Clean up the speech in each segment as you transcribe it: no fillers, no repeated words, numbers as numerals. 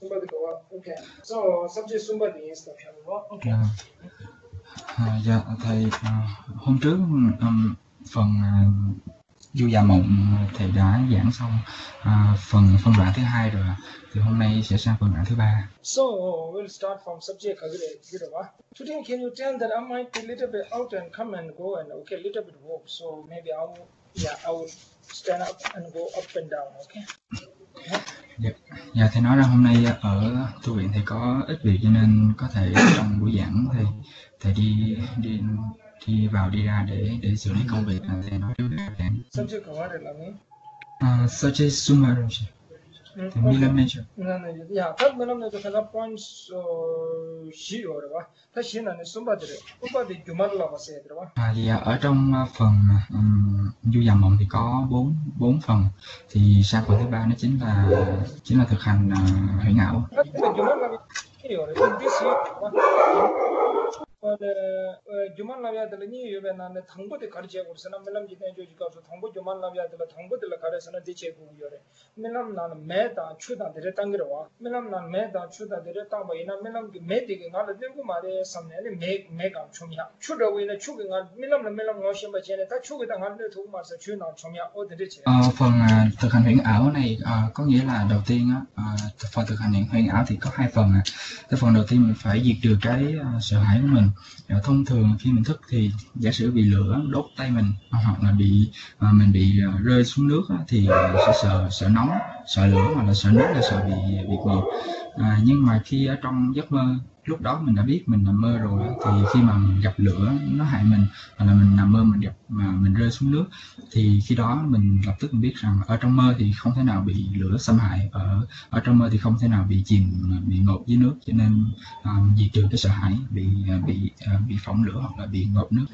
Okay. So subject somebody is the okay. Dạ thầy, hôm trước phần Du Dạ Mộng thầy đã giảng xong phân đoạn thứ 2 rồi, thì hôm nay sẽ sang phân đoạn thứ 3. So we'll start from subject Today can you tell that I might be a little bit out and come and go and okay, little bit walk. So maybe I will stand up and go up and down. Okay. Dạ thầy nói rằng hôm nay ở tu viện thầy có ít việc cho nên có thể trong buổi giảng thầy đi vào đi ra để xử lý công việc. Thầy nói trước giảng. Subject của là gì? Subject summary. Milam nature. Yeah, các milam nature cái points nhiều rồi吧?它现在呢somebody jumal là sẽ rồi吧? Thì ở trong phần Du Dạ Mộng thì có 4 phần, thì sang phần thứ 3 nó chính là thực hành huyễn ảo. juman labiyaadala ni yobe nane thangbo de karche kursana melam jitne jo jikaso thangbo juman labiyaadala thangbo de la karesana deche ku yore melam nan me da chuda de tangirwa melam nan me da chuda de tangba ina melam ki me de ngala dengu mare samne ne me ga chumya chuda we na chuga ngal melam ngoshim ba chene ta chuga da ngal de thu mar sa chuna chumya o de che phần thực hành huyễn ảo này có nghĩa là đầu tiên phần thực hành huyễn ảo thì có 2 phần. Cái phần đầu tiên mình phải diệt trừ cái sợ hãi của mình. Thông thường khi mình thức thì giả sử bị lửa đốt tay mình hoặc là mình bị rơi xuống nước thì sẽ sợ nóng, sợ lửa, hoặc là sợ nước là sợ bị ngộp. Nhưng mà khi ở trong giấc mơ, lúc đó mình đã biết mình nằm mơ rồi, thì khi mà mình gặp lửa nó hại mình, hoặc là mình nằm mơ mình rơi xuống nước, thì khi đó mình lập tức mình biết rằng ở trong mơ thì không thể nào bị lửa xâm hại, ở trong mơ thì không thể nào bị chìm, bị ngộp dưới nước, cho nên diệt trừ cái sợ hãi bị phỏng lửa hoặc là bị ngộp nước.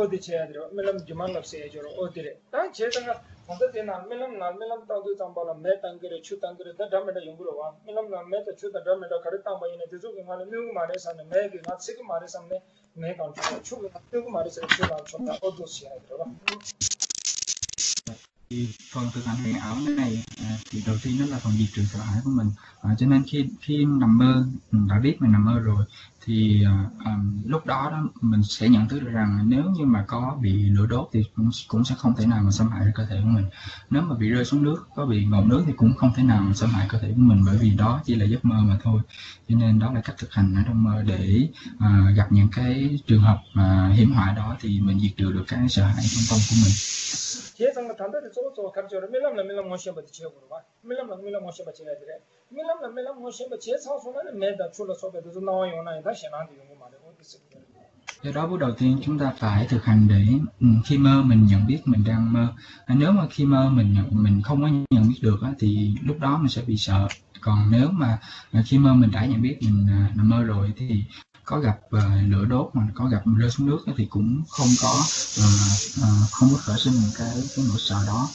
Onda tenan melam tawdu tambala me tangere chu tangere da dameda yunguro wa melam na me ta chu da dameda kare tamba ine tezu ke ngale mu mare sanne me ke ngat sik mare samne me kan chu chu mare sa chu na chu na odo sia rồi. Thì phần thực hành huyễn ảo này thì đầu tiên đó là phần diệt trừ sợ hãi của mình, cho nên khi nằm mơ mình đã biết mình nằm mơ rồi thì lúc đó mình sẽ nhận thức được rằng nếu như mà có bị lửa đốt thì cũng sẽ không thể nào mà xâm hại đến cơ thể của mình. Nếu mà bị rơi xuống nước, có bị ngộp nước thì cũng không thể nào mà xâm hại cơ thể của mình, bởi vì đó chỉ là giấc mơ mà thôi. Cho nên đó là cách thực hành ở trong mơ để gặp những cái trường hợp hiểm họa đó thì mình diệt trừ được cái sợ hãi trong tâm của mình. 계산과 단단히 쏘쏘 갑자기 밀람 모셔 버티 지역으로 봐. 밀람 모셔 버티 해야 돼. 밀람 모셔 버티 사소는 매다 출로 소배도 나와요. 나 다시 나한테 용고 말해. 어디서 Do đó bước đầu tiên chúng ta phải thực hành để khi mơ mình nhận biết mình đang mơ. Nếu mà khi mơ mình không có nhận biết được thì lúc đó mình sẽ bị sợ. Còn nếu mà khi mơ mình đã nhận biết mình nằm mơ rồi thì có gặp lửa đốt mà có gặp rơi xuống nước thì cũng không có khởi sinh cái nỗi sợ đó.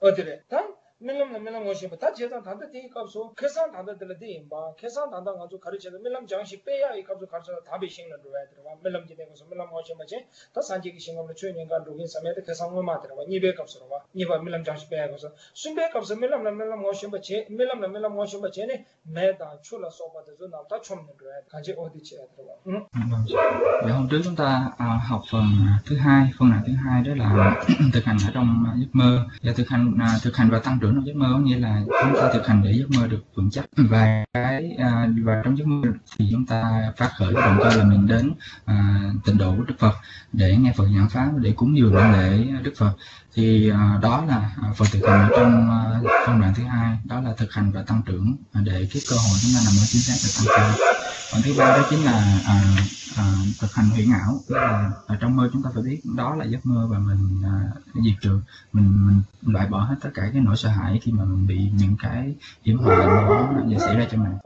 밀람 모시면 다 제단 단다 띠 값소 계산 단다들 띠 임바 계산 단다 가지고 가르쳐도 밀람 장식 빼야 이 값을 가르쳐 답이 식는 거야 들어봐 밀람 지대 가서 밀람 모시면 다 산지기 신경을 주인인가 로긴 സമയത്ത് 계산을 맞더라고 200 값으로 봐 2번 밀람 장식 빼야 가서 순배 값을 밀람 모시면 밀람 모시면 쟤네 매다 출라 소바도 나다 총 거야 같이 어디 쳐야 들어봐. Vậy hôm trước chúng ta học phần thứ 2, phân đoạn thứ 2 đó là thực hành ở trong giấc mơ, và thực hành và tăng trưởng trong giấc mơ, có nghĩa là chúng ta thực hành để giấc mơ được vững chắc, và trong giấc mơ thì chúng ta phát khởi động cơ là mình đến tịnh độ của Đức Phật để nghe Phật giảng pháp, để cúng dường lễ Đức Phật. Thì đó là phần thực hành ở trong phân đoạn thứ 2, đó là thực hành và tăng trưởng để cái cơ hội chúng ta nằm ở chính xác được tăng cường. Phần thứ 3 đó chính là thực hành huyễn ảo, tức là ở trong mơ chúng ta phải biết đó là giấc mơ và mình diệt trừ, mình loại bỏ hết tất cả cái nỗi sợ hãi khi mà mình bị những cái hiểm họa đó xảy ra cho mình.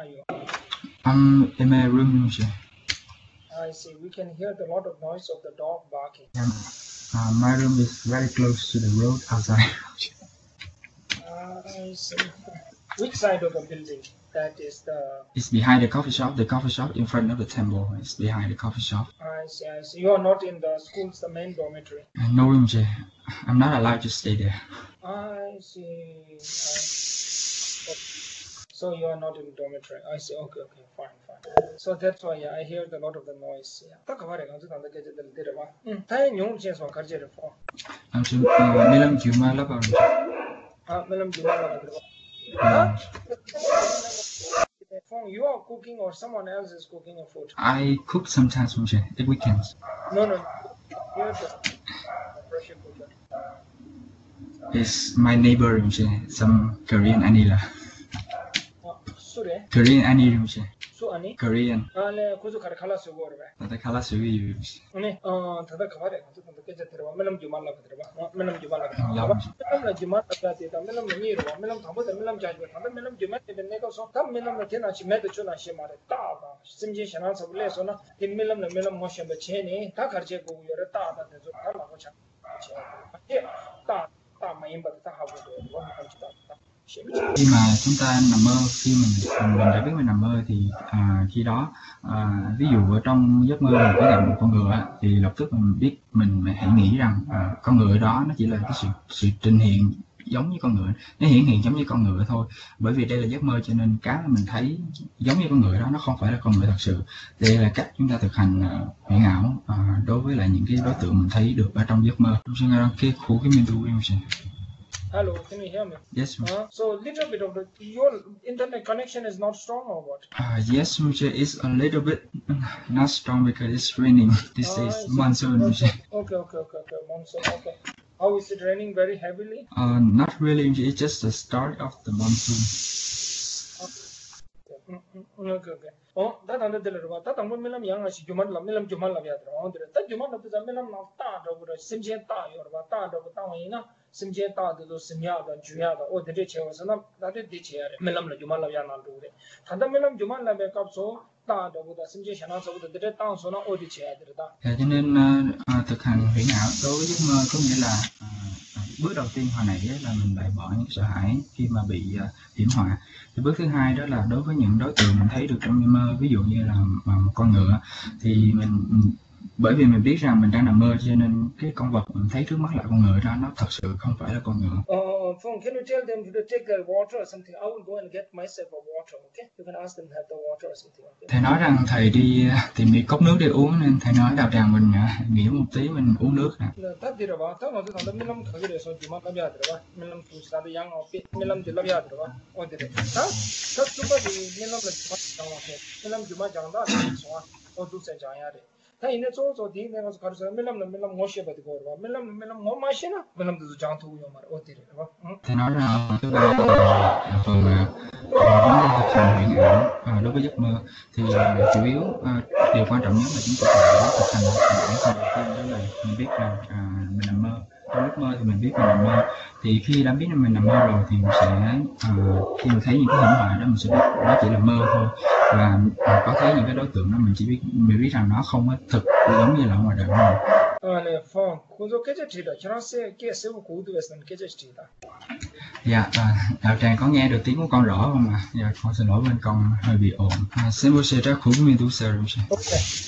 In my room. I see. We can hear the lot of noise of the dog barking. My room is very close to the road outside. I see. Which side of the building? That is It's behind the coffee shop. The coffee shop in front of the temple is behind the coffee shop. I see. You are not in the school's the main dormitory. No room, Jay. I'm not allowed to stay there. I see. So you are not in dormitory. I see. Okay, fine. So that's why I hear a lot of the noise. Yeah. Ta kaware ga zu tanda keje del dire ba. Tai nyong chen so karje re fo. Milam Juma love rồi. Melam juma la dire ba. You are cooking or someone else is cooking a food? I cook sometimes at weekends. No. You're the Russian cooker. It's my neighbor some Korean anila. Sure. Korean anila So ani? Korean. Ale kuzu kar khala su gor ba. Tata khala sugi Ne tada kaware ga zu tanda keje dire ba. Melam juma la dire ba. Melam juma la. Melam la juma ta te ta melam ni ro. Melam thambo ta melam ja ba. Tanda melam juma te ne ko so tam melam te na chi me de chuna shi mare ta ba. Simje shana sab le so na tin melam na melam mo shem ba che ne ta kharche ko yore ta ta de zo ta la ko cha. Ta ma yim ba ta ha bo do ba ma chi ta. Khi mà chúng ta nằm mơ, khi mình đã biết mình nằm mơ thì khi đó ví dụ ở trong giấc mơ mình có gặp một con ngựa thì lập tức mình biết mình hãy nghĩ rằng con ngựa đó nó chỉ là cái sự trình hiện giống như con ngựa, nó hiển hiện giống như con ngựa thôi, bởi vì đây là giấc mơ cho nên cái mà mình thấy giống như con ngựa đó nó không phải là con ngựa thật sự. Đây là cách chúng ta thực hành huyễn ảo đối với lại những cái đối tượng mình thấy được ở trong giấc mơ. Hello, can you hear me? Yes. So little bit of your internet connection is not strong or what? Yes, it's a little bit not strong because it's raining. This is monsoon. Okay. Monsoon. Okay. How is it raining very heavily? Not really. It's just the start of the monsoon. Okay. Ta tanda dile ro ba. Ta tangbo melam yang a si juman la ya dro. Ta juman la ta melam na ta do ro simje ta yo ro ba. Ta do ta wa ina simje ta de simya da juya da o de che wa sana da de che ya re. Melam la juman la ya na do re. Tanda melam juman la be kap so ta do da simje shana so de ta so na o de che ya de ta. Cho nên thực hành huyễn ảo đối với giấc mơ có nghĩa là bước đầu tiên hồi nãy là mình loại bỏ những sợ hãi khi mà bị hiểm họa. Thì bước thứ hai đó là đối với những đối tượng mình thấy được trong mơ, ví dụ như là một con ngựa, thì bởi vì mình biết rằng mình đang nằm mơ cho nên cái con vật mình thấy trước mắt là con ngựa đó nó thật sự không phải là con ngựa. Phong, can you tell them to take the water or something? I will go and get myself a water, okay? You can ask them to have the water or something. Okay? Thầy nói rằng thầy đi tìm đi cốc nước để uống nên thầy nói Đạo Tràng mình nghỉ một tí mình uống nước nè. Ta đi rồi ba, ta nói rằng mình làm cái gì rồi, chúng ta làm gì rồi ba, mình làm thứ gì đó yang ở bên, mình làm gì làm gì rồi ba, ở đây. Ta chúng ta đi mình làm cái gì đó, mình làm chúng ta chẳng đó, ở chỗ sẽ chẳng ya đấy. Ta 이내 chỗ đi 내가 가서 mình làm ngõ xe bật gọi ba, mình làm ngõ máy xe na, mình làm từ chẳng thu nhau mà ở đây rồi ba. Thầy nói rằng thứ ba là phần vấn đề thực hành huyễn ảo đối với giấc mơ thì chủ yếu điều quan trọng nhất là chúng ta phải thực hành huyễn ảo. Đầu tiên đó là mình biết rằng mình nằm mơ. Trong giấc mơ thì mình biết mình nằm mơ, thì khi đã biết mình nằm mơ rồi thì mình sẽ khi mình thấy những cái hiểm họa đó mình sẽ biết đó chỉ là mơ thôi, và có thấy những cái đối tượng đó mình biết rằng nó không có thực giống như là ở ngoài đời của mình. 네, 폰. 그저 깨졌지다. 저런세 깨세고 고도에서는 깨졌지다. Dạ, Đạo Tràng có nghe được tiếng của con rõ không ạ? Dạ, con xin lỗi bên con hơi bị ồn. Xin bố sẽ ra khủng mình tu sơ rồi. Ok.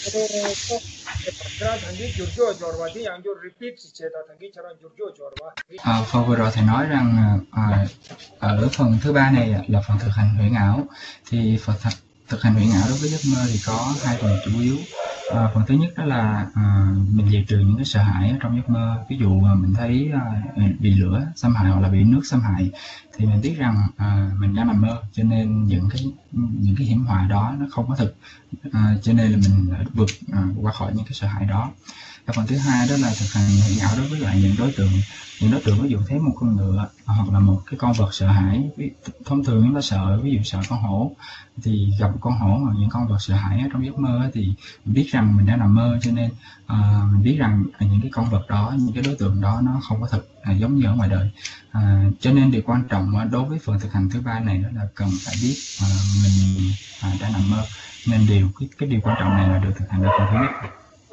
Phần vừa rồi thầy nói rằng ở phần thứ ba này là phần thực hành huyễn ảo. Thì phần thực hành huyễn ảo đối với giấc mơ thì có hai phần chủ yếu. Phần thứ nhất đó là mình diệt trừ những cái sợ hãi ở trong giấc mơ. Ví dụ mình thấy bị lửa xâm hại hoặc là bị nước xâm hại thì mình biết rằng mình đang nằm mơ, cho nên những cái hiểm họa đó nó không có thực, cho nên là mình vượt qua khỏi những cái sợ hãi đó. Và phần thứ hai đó là thực hành huyễn ảo đối với lại những đối tượng ví dụ thấy một con ngựa hoặc là một cái con vật sợ hãi. Thông thường chúng ta sợ, ví dụ sợ con hổ, thì gặp một con hổ hoặc những con vật sợ hãi ở trong giấc mơ thì mình biết rằng mình đang nằm mơ, cho nên mình biết rằng những cái con vật đó, những cái đối tượng đó nó không có thực giống như ở ngoài đời. Cho nên điều quan trọng đối với phần thực hành thứ ba này đó là cần phải biết mình đang nằm mơ, nên cái điều quan trọng này là được thực hành ở phần thứ nhất.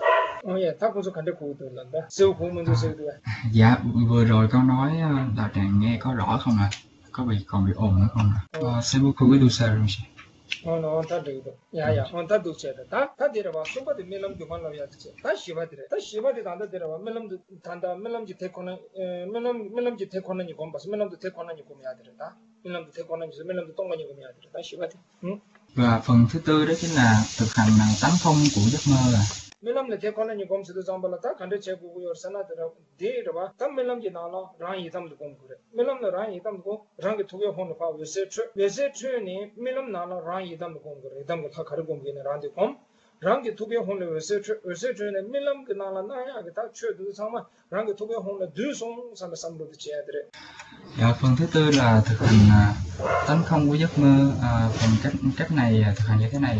Dạ, vừa rồi con nói Đạo Tràng nghe có rõ không ạ? Còn bị ồn nữa không ạ? Sẽ vô khu với đu xa rồi. No, ta được. Ya, ta được chết. Ta đi rồi, số bao nhiêu mình làm chụp ăn làm gì? Ta xí vào đi thằng ta đi rồi, mình làm gì thế con này như con bas, mình làm gì thế con này như con ya đi ta. mình làm thế con này mình làm tông bao nhiêu cái nhà thì ta chỉ vậy. Và phần thứ tư đó chính là thực hành tánh không của giấc mơ. mình làm thế con này cũng sẽ được là ta khăn để chế của người sana để rồi ba ta mình làm gì nào là rang gì tâm được cũng được mình làm là rang gì tâm cũng rang cái thu về hôn phải về sẽ này mình làm nào là rang gì tâm cũng được tâm cái khá cũng cái này rang được không rang cái thu về hôn là về sẽ này mình làm cái nào là nãy cái ta chơi được sao mà rang cái thu về hôn là deux song sam được chế đấy. Phần thứ tư là thực hành tánh không của giấc mơ. Phần cách này thực hành như thế này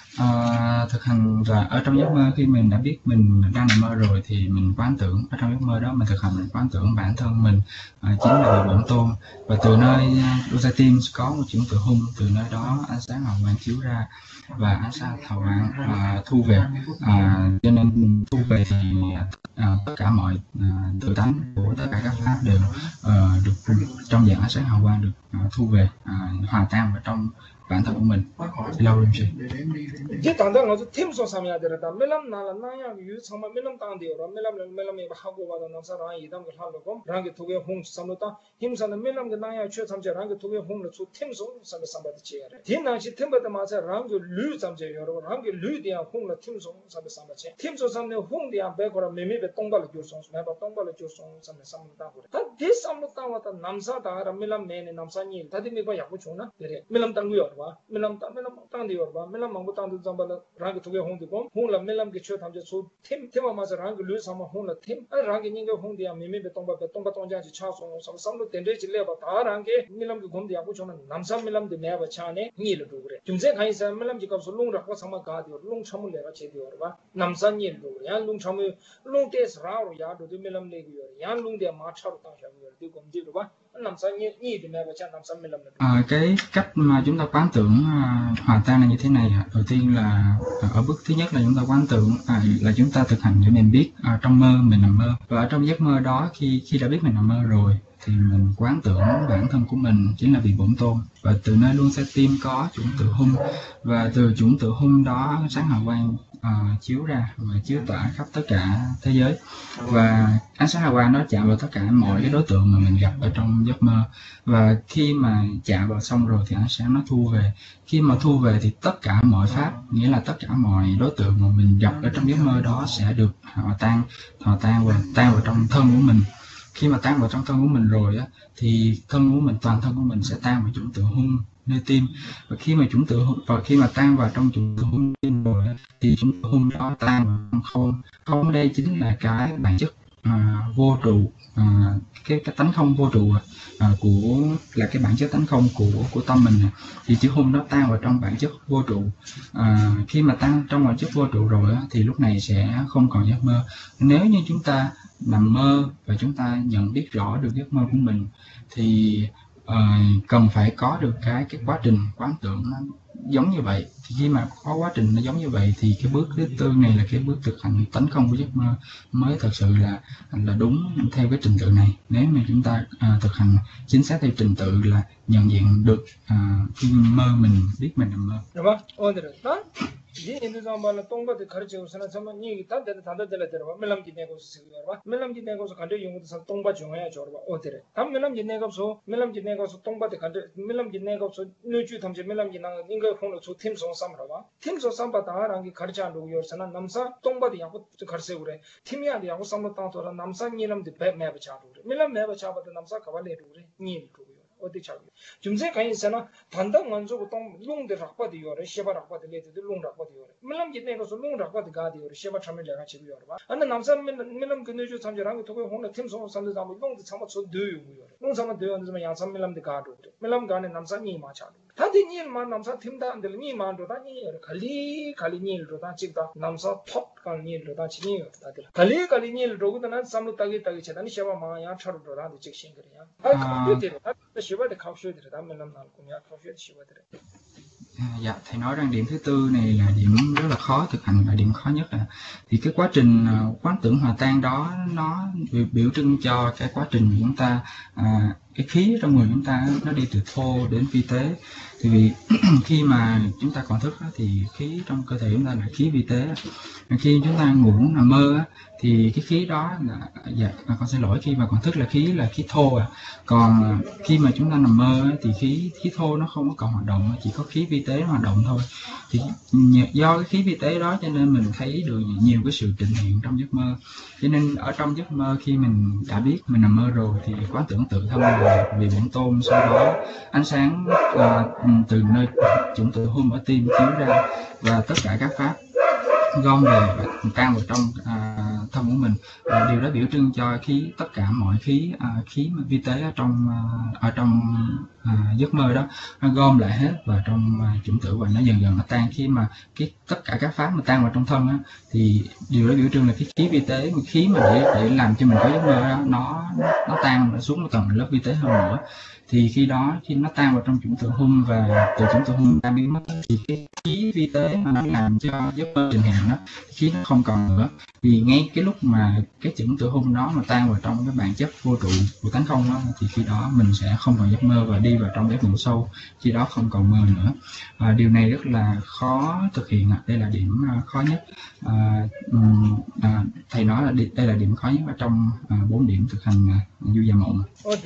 thực hành và ở trong giấc mơ khi mình đã biết mình đang nằm mơ rồi thì mình quán tưởng ở trong giấc mơ đó mình thực hành mình quán tưởng bản thân mình chính là bổn tôn, và từ nơi Rosa Teams có một chữ tự hung, từ nơi đó ánh sáng hào quang chiếu ra và ánh sáng hào quang thu về, cho nên thu về thì tất cả mọi tự tánh của tất cả các pháp đều được trong dạng ánh sáng hào quang được thu về, hòa tan vào trong bản thân của mình. Lâu rồi chị. Chỉ tạm thời là thêm số tham gia được đó. Mình làm nào là nãy yu xong mình làm tăng điều rồi. Mình làm cái học của bạn làm sao rằng gì đó cái học được không? Rằng cái thu về hung xong rồi ta. Thêm xong mình làm cái nãy chưa tham gia rằng cái thu về hung là số thêm số xong bắt chơi rồi. Thêm nào chỉ thêm bắt mà sẽ rằng cái lũ tham gia rồi. Rằng cái lũ đi hung là thêm số xong bắt chơi. Thêm số xong này hung đi bé còn mình bị tung vào cái số mình bắt tung vào cái số xong ta rồi. Ta đi xong ta mà ta làm sao ta rằng mình làm mình làm sao nhỉ? Ta đi mình có học chút nữa. Mình làm tăng người rồi. mình làm tăng điều rồi. Mình làm mang tăng được xong rồi rằng cái thu về hung được không? Hung là mình làm cái chơi tham gia số thêm mà sẽ rằng cái lũ xong hung là thêm. rằng cái những cái hung đi mình bị tung vào ra chỉ cha xong rồi tiền đấy chỉ lấy vào ta rằng cái mình làm cái hung đi học chút nữa. làm sao mình làm được mẹ và cha này nhỉ là đủ rồi. chúng sẽ thấy sao mình làm chỉ có số lung ਰੱ고 xong mà cả điều lung chăm lấy ra chế điều rồi. làm sao nhỉ đủ rồi. lung chăm lung test ra rồi ya đủ mình làm lấy cái rồi. lung đi mà chảo tăng sao rồi điều cũng gì rồi. làm sao nhỉ thì mẹ và cha làm sao mình làm được. Cái cách mà chúng ta quán tưởng hòa tan là như thế này. Đầu tiên là ở bước thứ nhất là chúng ta quán tưởng là chúng ta thực hành để mình biết trong mơ mình nằm mơ, và ở trong giấc mơ đó khi đã biết mình nằm mơ rồi thì mình quán tưởng bản thân của mình chính là vị bổn tôn, và từ nơi luôn sẽ tim có chủng tự hung, và từ chủng tự hung đó sáng hào quang chiếu ra và chiếu tỏa khắp tất cả thế giới, và ánh sáng hào quang đó chạm vào tất cả mọi cái đối tượng mà mình gặp ở trong giấc mơ, và khi mà chạm vào xong rồi thì ánh sáng nó thu về. Khi mà thu về thì tất cả mọi pháp, nghĩa là tất cả mọi đối tượng mà mình gặp ở trong giấc mơ đó sẽ được hòa tan và tan vào trong thân của mình. Khi mà tan vào trong thân của mình rồi á, thì thân của mình, toàn thân của mình sẽ tan vào chủng tự hung nơi tim, và khi mà tan vào trong chủng tự hung tim rồi á, thì chủng tự hung đó tan vào trong không. Không đây chính là cái bản chất vô trụ, cái tánh không vô trụ là cái bản chất tánh không của tâm mình. Thì chữ hung đó tan vào trong bản chất vô trụ. Khi mà tan trong bản chất vô trụ rồi á, thì lúc này sẽ không còn giấc mơ. Nếu như chúng ta nằm mơ và chúng ta nhận biết rõ được giấc mơ của mình thì cần phải có được cái quá trình quán tưởng nó giống như vậy. Thì khi mà có quá trình nó giống như vậy thì cái bước thứ tư này là cái bước thực hành tánh không của giấc mơ mới thật sự là đúng theo cái trình tự này. Nếu mà chúng ta thực hành chính xác theo trình tự là nhận diện được khi mơ mình biết mình nằm mơ. Đúng không? 오늘은 이 있는 사람은 동바데 가르치고서는 정말 이 단단들 들어봐. 밀람지 내고서 쓰고요. 밀람지 내고서 간대 용도서 동바 중요해 줘봐. 어디래? 담 밀람지 내고서 동바데 간대 밀람지 내고서 누주 탐지 밀람지 나 인거 혼로 저 팀송 삼러봐. 팀송 삼바다랑 이 가르치 안 로요서는 남사 동바데 야고 가르세 그래. 팀이야 야고 삼로 땅도라 남사 니람데 배매버 차로 그래. 밀람 매버 차바데 남사 가발레로 그래. 니 그거요. 어디 차고 좀세 가인서나 단단 원조고 동 롱데 rak바디요래 셰바 rak바디 레데도 롱 rak바디요래 밀람 지내고서 롱 rak바디 가디요래 셰바 참을 내가 지고요래 봐 안나 남산 밀람 근내주 참저랑 도고 혼나 팀소 산도 담고 롱도 참아 저 드요고요래 롱 참아 드요는 좀 양산 밀람데 가도 밀람 가네 남산이 마차도 다디니만 남산 팀다 안들 니만도 다니 갈리니로 다 찍다 남산 톱 갈니로 다 지니요 다들 갈리니로 고는 삼로 따기 제단이 셰바 마야 차로도 다 찍신 그래야 컴퓨터로 Dạ, thầy nói rằng điểm thứ tư này là điểm rất là khó thực hành, là điểm khó nhất. Thì cái quá trình quán tưởng hòa tan đó nó biểu trưng cho cái quá trình chúng ta cái khí trong người chúng ta nó đi từ thô đến vi tế. Thì vì khi mà chúng ta còn thức thì khí trong cơ thể chúng ta là khí vi tế. Khi chúng ta ngủ nằm mơ thì cái khí đó là con xin lỗi, khi mà còn thức là khí thô còn khi mà chúng ta nằm mơ thì khí thô nó không có còn hoạt động, chỉ có khí vi tế hoạt động thôi. Thì do cái khí vi tế đó cho nên mình thấy được nhiều cái sự trình hiện trong giấc mơ. Cho nên ở trong giấc mơ khi mình đã biết mình nằm mơ rồi thì quán tưởng tự thân là vì bổn tôn, sau đó ánh sáng từ nơi chủng tử hung ở tim chiếu ra và tất cả các pháp gom về và tan vào trong thân của mình. Điều đó biểu trưng cho tất cả mọi khí vi tế ở trong giấc mơ đó nó gom lại hết vào trong chủng tử và nó dần dần nó tan. Khi mà tất cả các pháp mà tan vào trong thân thì điều đó biểu trưng là cái khí vi tế, khí mà để làm cho mình có giấc mơ đó, nó tan xuống một tầng lớp vi tế hơn nữa. Thì khi nó tan vào trong chủng tử hung và từ chủng tử hung tan biến mất thì cái khí vi tế mà nó làm cho giấc mơ trình hiện đó, khí nó không còn nữa. Thì ngay cái lúc mà cái chủng tử hung đó mà tan vào trong cái bản chất vô trụ của tánh không đó, thì khi đó mình sẽ không còn giấc mơ và đi vào trong giấc ngủ sâu, khi đó không còn mơ nữa. Điều này rất là khó thực hiện, đây là điểm khó nhất. Thầy nói là đây là điểm khó nhất ở trong 4 điểm thực hành du già mộng.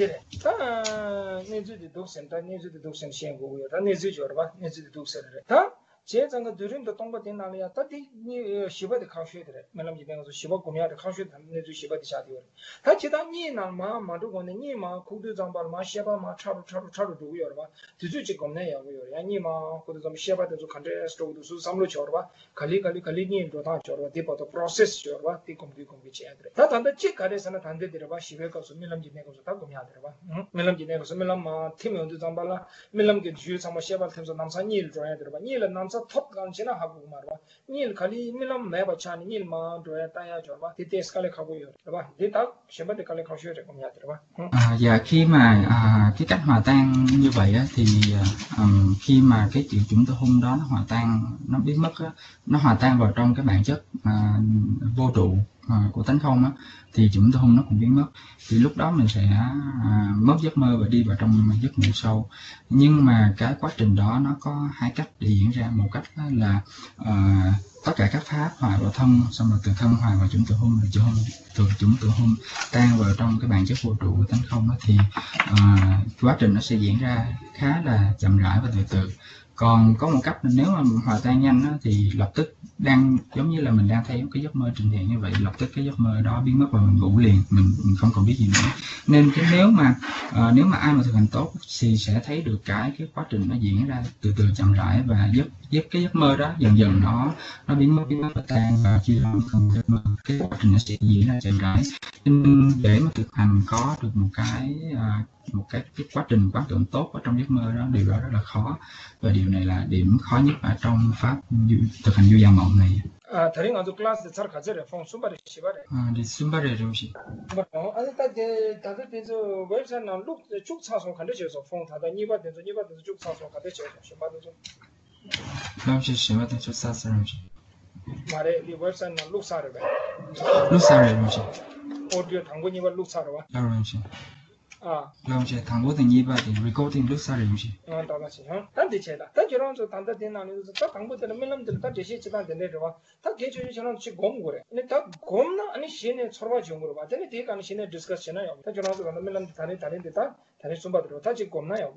제장가 드림도 동바데 나리아 따디 니 시바데 카슈에데 말람지 내가서 시바 고미아데 카슈에 담내주 시바데 샤디오 다 지다니 나마 마두고네 니마 코드 장발 마 시바 마 차루 두고요 봐 뒤주지 겁네 야고요 야니마 코드 좀 시바데 좀 칸데 스토도 수 삼로 쳐봐 갈리 니 도다 쳐봐 디버도 프로세스 쳐봐 디 컴비 치야데 다 단데 치 가레서나 단데 데려봐 시베 가서 밀람지 내가서 다 고미아데 봐 밀람지 내가서 밀람마 팀면도 장발라 밀람게 주요 삼마 시바 템서 남사 니를 줘야 돼 봐 니를 남사 top ganchina habu marwa nil khali milam me bachani nil ma doya taya jorba tites kale khabu yor ba dita shebade kale khashyo re kom yat ba. Và khi mà cái cách hòa tan như vậy thì khi mà cái triệu chủng tử hung đó nó hòa tan, nó biến mất nó hòa tan vào trong cái bản chất vô trụ của tánh không thì chủng tử hung nó cũng biến mất. Thì lúc đó mình sẽ mất giấc mơ và đi vào trong giấc ngủ sâu. Nhưng mà cái quá trình đó nó có hai cách để diễn ra. Một cách là tất cả các pháp hòa vào thân, xong rồi từ thân hòa vào chủng tử hung, rồi từ chủng tử hung tan vào trong cái bản chất vô trụ của tánh không thì quá trình nó sẽ diễn ra khá là chậm rãi và từ từ. Còn có một cách nếu mà hòa tan nhanh thì lập tức giống như là mình đang thấy cái giấc mơ trình hiện như vậy, lập tức cái giấc mơ đó biến mất và mình ngủ liền, mình không còn biết gì nữa. Nên nếu mà ai mà thực hành tốt thì sẽ thấy được cái quá trình nó diễn ra từ từ chậm rãi và cái giấc mơ đó dần dần nó biến mất và tan, và khi đó không giấc mơ, cái quá trình nó sẽ diễn ra chậm rãi. Nên để mà thực hành có được một cái quá trình quán tưởng tốt ở trong giấc mơ đó, điều đó rất là khó, và điều này là điểm khó nhất ở trong pháp thực hành du già mộng này. 다른 아주 클래스 잘 가져래 폰 숨바리 시바래 디 숨바리 좀시 아니 다들 되저 웹사이트나 룩쭉 차서 간대셔서 폰 다다 니바든지 쭉 차서 간대셔서 시바도 좀 그럼시 시바도 좀 사서 좀시 말에 이 웹사이트나 룩사래 룩사래 좀시 오디오 당고니바 룩사래 와 좀시 그럼시 당고든 니바디 리코딩 룩사래 좀시 다다시 단디 제다 다 저런서 단다 되나니서 다 당고들 밀람들 다 제시 지단 되네죠 다 개주지 저런 지 곰고래 근데 다 곰나 아니 신에 서로 지용으로 봤더니 뒤에 가는 신에 디스커션이요 다 저런서 가는 밀람들 다른데 다 다른 숨바들로 다 지금 곰나요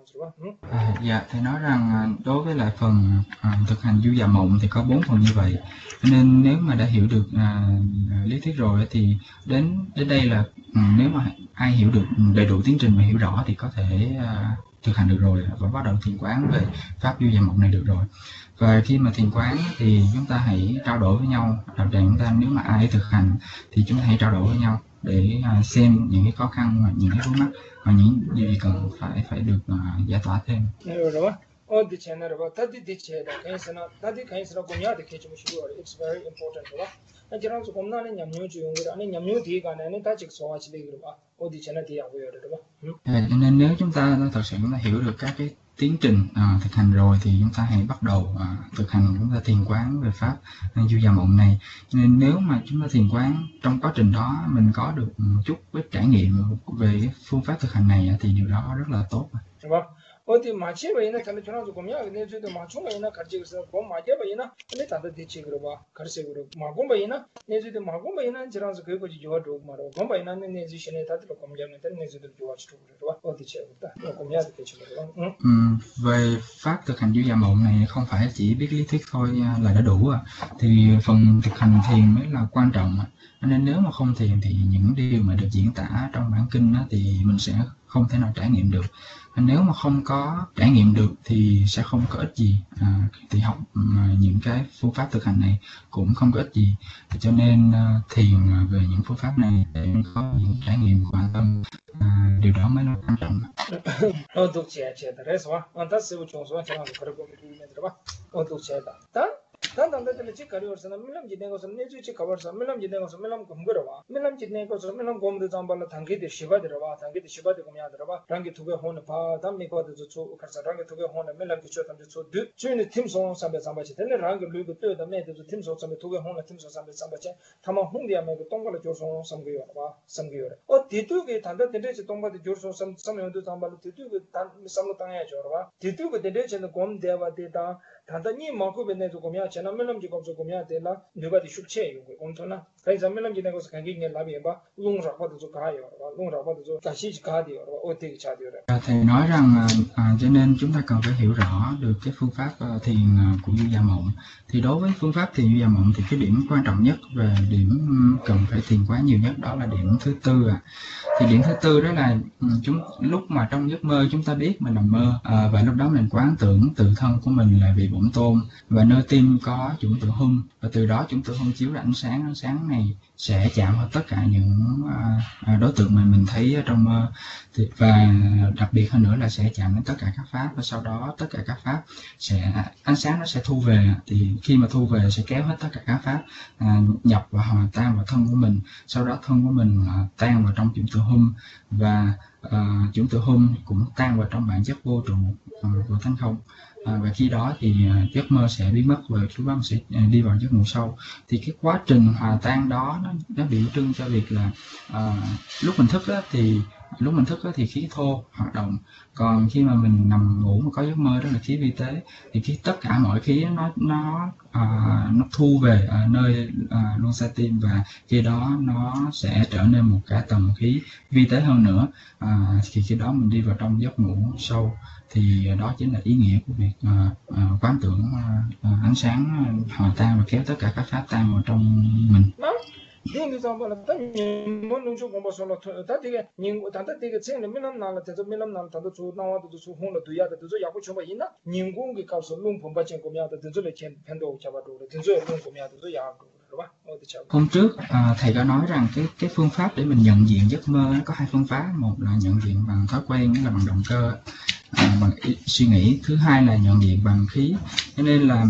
Dạ, thầy nói rằng đối với lại phần thực hành du già mộng thì có 4 phần như vậy. Nên nếu mà đã hiểu được lý thuyết rồi thì đến đây là nếu mà ai hiểu được đầy đủ tiến trình và hiểu rõ thì có thể thực hành được rồi và bắt đầu thiền quán về pháp du già mộng này được rồi. Và khi mà thiền quán thì chúng ta hãy trao đổi với nhau. Đạo tràng chúng ta nếu mà ai thực hành thì chúng ta hãy trao đổi với nhau để xem những cái khó khăn, những cái vướng mắc và những điều gì cần phải được giải tỏa thêm. 어디 채널에 봐 다디 디체다 괜찮아 다디 괜찮아 공야데 케좀 쉬고 it's very important 봐 저런 저 겁나는 냠뇨 주용을 아니 냠뇨 뒤가 안에 다 직소와 지리기로 봐 어디 채널 뒤하고 여러 봐. Cho nên nếu chúng ta thật sự hiểu được các cái tiến trình thực hành rồi thì chúng ta hãy bắt đầu thực hành chúng ta thiền quán về pháp du già mộng này. Nên nếu mà chúng ta thiền quán trong quá trình đó mình có được một chút ít trải nghiệm về cái phương pháp thực hành này thì điều đó rất là tốt. 어디 마치바이나 단데 전화도 고미야 내주도 마총바이나 가지고서 고 마제바이나 근데 단데 대치그로 봐 가르세그로 마곰바이나 내주도 마곰바이나 지라서 그거지 요도 말어 곰바이나 내주시네 다들 고미야는 내주도 좋아지고 그러 봐 어디 제부터 고미야도 대치그로 về pháp thực hành du già mộng này không phải chỉ biết lý thuyết thôi là đã đủ thì phần thực hành thiền mới là quan trọng nên nếu mà không thiền thì những điều mà được diễn tả trong bản kinh thì mình sẽ không thể nào trải nghiệm được. Nếu mà không có trải nghiệm được thì sẽ không có ích gì, thì học những cái phương pháp thực hành này cũng không có ích gì. Cho nên thiền về những phương pháp này để có những trải nghiệm quan tâm, điều đó mới là quan trọng. 단단단단히 직가리어서는 밀람 지내고서 내주치 가버서 밀람 지내고서 밀람 공거려와 밀람 지내고서 밀람 공도 잠발로 단계대 시바들어와 단계대 시바들 공야 들어와 단계 두개 혼을 봐 담미거도 저 가서 단계 두개 혼을 밀람 기초 담지 저 주인의 팀송 삼배 삼바치 되는 랑게 루고 뜨다 매도 팀송 삼배 두개 혼을 팀송 삼배 삼바치 타마 홍디야매도 동발로 조송 삼고요와 삼고요 어 뒤두게 단다 된대지 동발도 조송 삼삼면도 잠발로 뒤두게 단 삼로 당해야죠 와 뒤두게 된대지는 곰대와 되다 단단히 먹고 benne도 고미야 제나멜람 지고서 고미야 되나 누가디 슈체 요거 온토나 그래서 멜람 지내고서 간기게 라비에 봐 룽라고도 좀 가요 룽라고도 좀 다시 가디요 어떻게 차디요. Thầy nói rằng cho nên chúng ta cần phải hiểu rõ được cái phương pháp thiền của du già mộng. Thì đối với phương pháp thiền du già mộng thì cái điểm quan trọng nhất và điểm cần phải thiền quán nhiều nhất đó là điểm thứ tư. Thì điểm thứ tư đó là lúc mà trong giấc mơ chúng ta biết mình nằm mơ, và lúc đó mình quán tưởng tự thân của mình là vị bổn tôn và nơi tim có chủng tử hung, và từ đó chủng tử hung chiếu ra ánh sáng này sẽ chạm vào tất cả những đối tượng mà mình thấy ở trong mơ, và đặc biệt hơn nữa là sẽ chạm đến tất cả các pháp, và sau đó tất cả các pháp ánh sáng nó sẽ thu về. Thì khi mà thu về sẽ kéo hết tất cả các pháp nhập và hòa tan vào thân của mình, sau đó thân của mình tan vào trong chủng tử hung, và chủng tử hung cũng tan vào trong bản chất vô trụ của thánh không. Và khi đó thì giấc mơ sẽ biến mất và chúng ta sẽ đi vào giấc ngủ sâu. Thì cái quá trình hòa tan đó nó biểu trưng cho việc là lúc mình thức thì khí thô hoạt động, còn khi mà mình nằm ngủ mà có giấc mơ đó là khí vi tế, thì tất cả mọi khí nó thu về nơi luân xa tim, và khi đó nó sẽ trở nên một cái tầng khí vi tế hơn nữa. Thì khi đó mình đi vào trong giấc ngủ sâu, thì đó chính là ý nghĩa của việc quán tưởng ánh sáng hòa tan và kéo tất cả các pháp tan vào trong mình. nhưng sao mà ta muốn nung chung công số ta thì nhưng ta thì cái chuyện là mình làm là thế mình làm ta đó nào đó số hôn là tụi ya đó ya có chung vậy nè nhưng cũng cái cao số lung phong bắt chân công ya đó rồi lại chen phèn đồ chả bắt đồ rồi lung công ya đó ya đúng không? Hôm trước thầy có nói rằng cái phương pháp để mình nhận diện giấc mơ có hai phương pháp, một là nhận diện bằng thói quen, là bằng động cơ, bằng suy nghĩ, thứ hai là nhận diện bằng khí. Cho nên là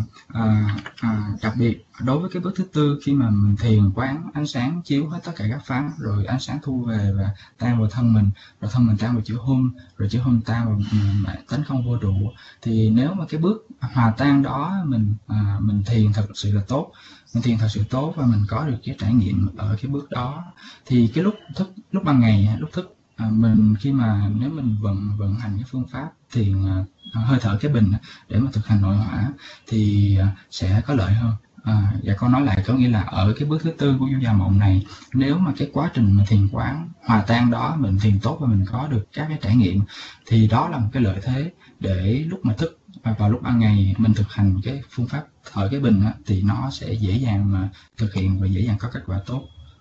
đặc biệt đối với cái bước thứ tư, khi mà mình thiền quán ánh sáng chiếu hết tất cả các pháp, rồi ánh sáng thu về và tan vào thân mình, rồi thân mình tan vào chữ hung, rồi chữ hung tan vào tánh không vô trụ, thì nếu mà cái bước hòa tan đó mình thiền thật sự là tốt, và mình có được cái trải nghiệm ở cái bước đó, thì cái lúc ban ngày, lúc thức, khi mà nếu mình vận hành cái phương pháp thiền hơi thở cái bình để mà thực hành nội hỏa thì sẽ có lợi hơn. Và con nói lại có nghĩa là ở cái bước thứ tư của du già mộng này, nếu mà cái quá trình mà thiền quán hòa tan đó mình thiền tốt và mình có được các cái trải nghiệm, thì đó là một cái lợi thế để lúc mà thức và vào lúc ban ngày mình thực hành cái phương pháp thở cái bình thì nó sẽ dễ dàng mà thực hiện và dễ dàng có kết quả tốt.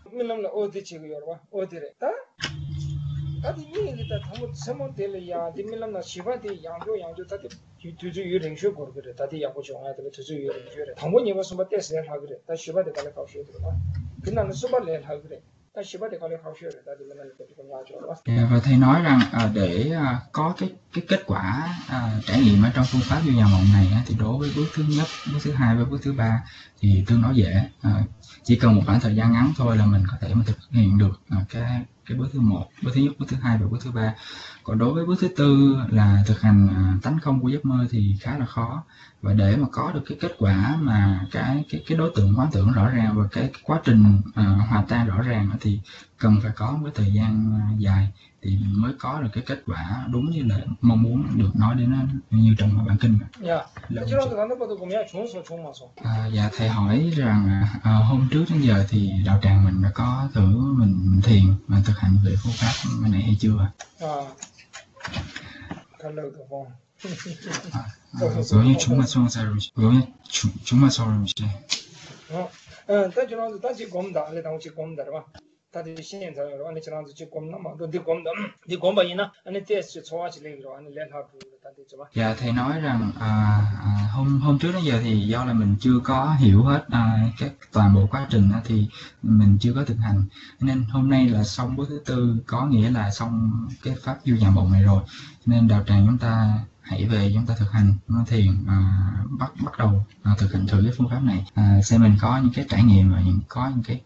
다들 이게다 한번 세몬텔이야 디밀람나 시바디 양조 다들 두주 유행쇼 거 그래 다들 야고 정해야 돼 두주 유행쇼래 당분이 무슨 뭐 떼스를 하 그래 다 시바디 갈래 가셔야 돼 봐 그날은 수발을 하 그래 다 시바디 갈래 가셔야 돼 다들 맨날 그렇게 하죠. Và thầy nói rằng để có cái kết quả trải nghiệm ở trong phương pháp du già mộng này thì đối với bước thứ nhất, bước thứ hai và bước thứ ba thì tương đối dễ, chỉ cần một khoảng thời gian ngắn thôi là mình có thể mà thực hiện được cái bước thứ 1, bước thứ nhất, bước thứ 2 và bước thứ 3. Còn đối với bước thứ 4 là thực hành tánh không của giấc mơ thì khá là khó. Và để mà có được cái kết quả mà cái đối tượng quán tưởng rõ ràng và cái quá trình hòa tan rõ ràng thì cần phải có một cái thời gian dài thì mới có được cái kết quả đúng như là mong muốn được nói đến nó như trong bản kinh. Dạ thầy hỏi rằng hôm trước đến giờ thì đạo tràng mình đã có thử mình thiền mà thực hành về phương pháp này hay chưa? Rồi chúng mà xong rồi, rồi chúng mà xong rồi. 다들 신행자로 안에 지난주 직검나 뭐도 네 검바이나 안에 테스트 소화질이로 안에 렌하고 다들 좀. Dạ thầy nói rằng hôm trước đến giờ thì do là mình chưa có hiểu hết các toàn bộ quá trình thì mình chưa có thực hành, nên hôm nay là xong bước thứ 4, có nghĩa là xong cái pháp du nhà mộng này rồi, nên đạo tràng chúng ta hãy về chúng ta thực hành thiền, bắt đầu thực hành thử cái phương pháp này, xem mình có những cái trải nghiệm và có những cái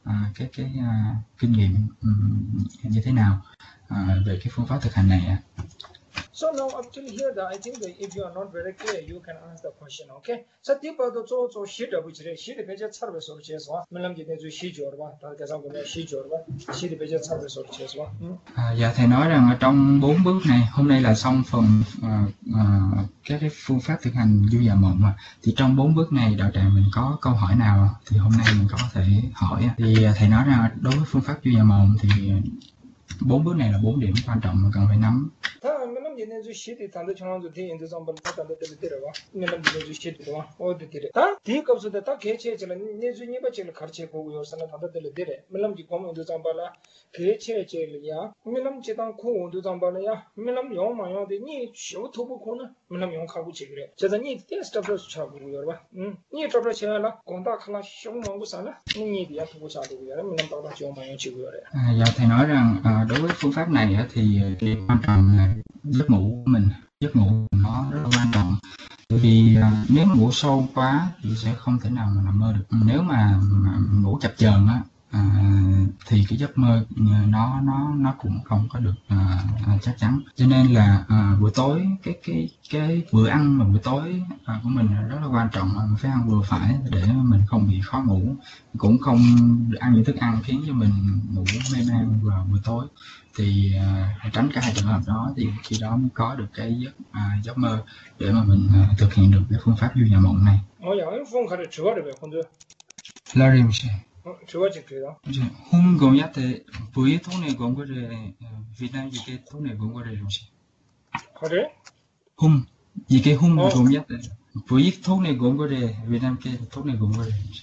kinh nghiệm như thế nào về cái phương pháp thực hành này. So now actually here that I think that if you are not very clear, you can ask the question, okay? So 디바도 저 시드 부지래 시드 배제 차르베서 제서 물람지네 주 시조르바 다가서 보면 시조르바 시드 배제 차르베서 제서. Dạ thầy nói rằng ở trong 4 bước này, hôm nay là xong phần các cái phương pháp thực hành du dạ mộng thì trong 4 bước này đạo tràng mình có câu hỏi nào thì hôm nay mình có thể hỏi. Thì thầy nói rằng đối với phương pháp du dạ mộng thì 4 bước này là 4 điểm quan trọng mà cần phải nắm. 얘네 주 시디 단도 청한도 뒤 인도 선발 단도 때려와 내가 주 시디와 어디 뒤래 다 뒤값도 다 개체제는 내주니가 제일 가르쳐 보고 요서는 단도 때려들래 밀람지 고문도 선발라 개체제야 밀람 지당 고온도 선발이야 밀람 영마요데 니 쇼토부 고는 밀람 영하고 지그래 제가 니 테스트 프로스 차고 요봐 니 프로스 차라 공다 칼라 쇼망고 살라 니 디야 보고 차고 요라 밀람 따라 영마요 지고 요래. Dạ thầy nói rằng đối với phương pháp này thì cái quan trọng là giấc ngủ của mình, giấc ngủ nó rất là quan trọng, bởi vì nếu mà ngủ sâu quá thì sẽ không thể nào mà nằm mơ được. Nếu mà ngủ chập chờn thì cái giấc mơ nó cũng không có được chắc chắn. Cho nên là buổi tối cái bữa ăn mà buổi tối của mình rất là quan trọng, mình phải ăn vừa phải để mình không bị khó ngủ, cũng không ăn những thức ăn khiến cho mình ngủ mê man vào buổi tối. Thì tránh cả hai trường hợp đó thì khi đó mới có được cái giấc mơ để mà mình thực hiện được cái phương pháp du dạ mộng này. Hôm gồm nhất thì buổi tối này gồm có thể Việt Nam gì cái tối này gồm có thể làm gì? Hôm gì cái hôm gồm nhất buổi tối này gồm có thể Việt Nam cái tối này gồm có thể làm gì?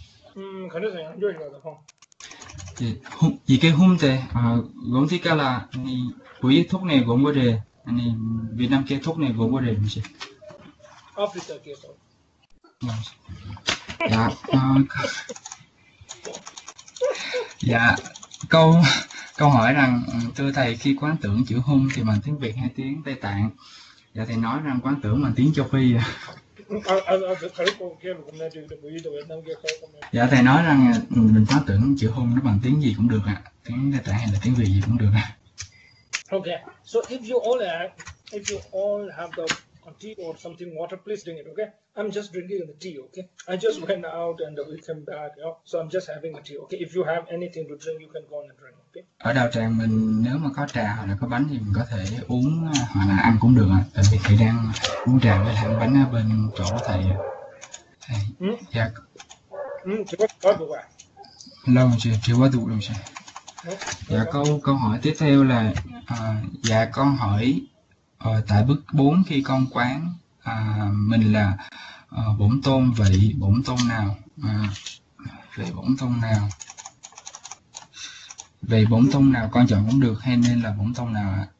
Gì cái hôm thì gồm thì cả là buổi tối này gồm có thể Việt Nam cái tối này gồm có thể làm gì? Africa cái tối. Dạ. Dạ, câu hỏi rằng thưa thầy, khi quán tưởng chữ hung thì bằng tiếng Việt hay tiếng Tây Tạng? Dạ thầy nói rằng quán tưởng bằng tiếng châu Phi. Dạ thầy nói rằng mình quán tưởng chữ hung nó bằng tiếng gì cũng được tiếng Tây Tạng hay là tiếng Việt gì cũng được Okay, so if you all have the tea or something water, please drink it, okay? I'm just drinking the tea, okay? I just went out and we came back, so I'm just having a tea, okay? If you have anything to drink, you can go and drink, okay? Ở đạo tràng mình nếu mà có trà hoặc là có bánh thì mình có thể uống hoặc là ăn cũng được tại vì thầy đang uống trà với lại bánh ở bên chỗ của thầy. Dạ. Lâu chưa quá đủ rồi sao? Dạ câu hỏi tiếp theo là dạ con hỏi tại bước 4 khi con quán mình là bổn tôn vị, bổn tôn nào, về bổn tôn nào, về bổn tôn nào con chọn cũng được hay nên là bổn tôn nào ạ?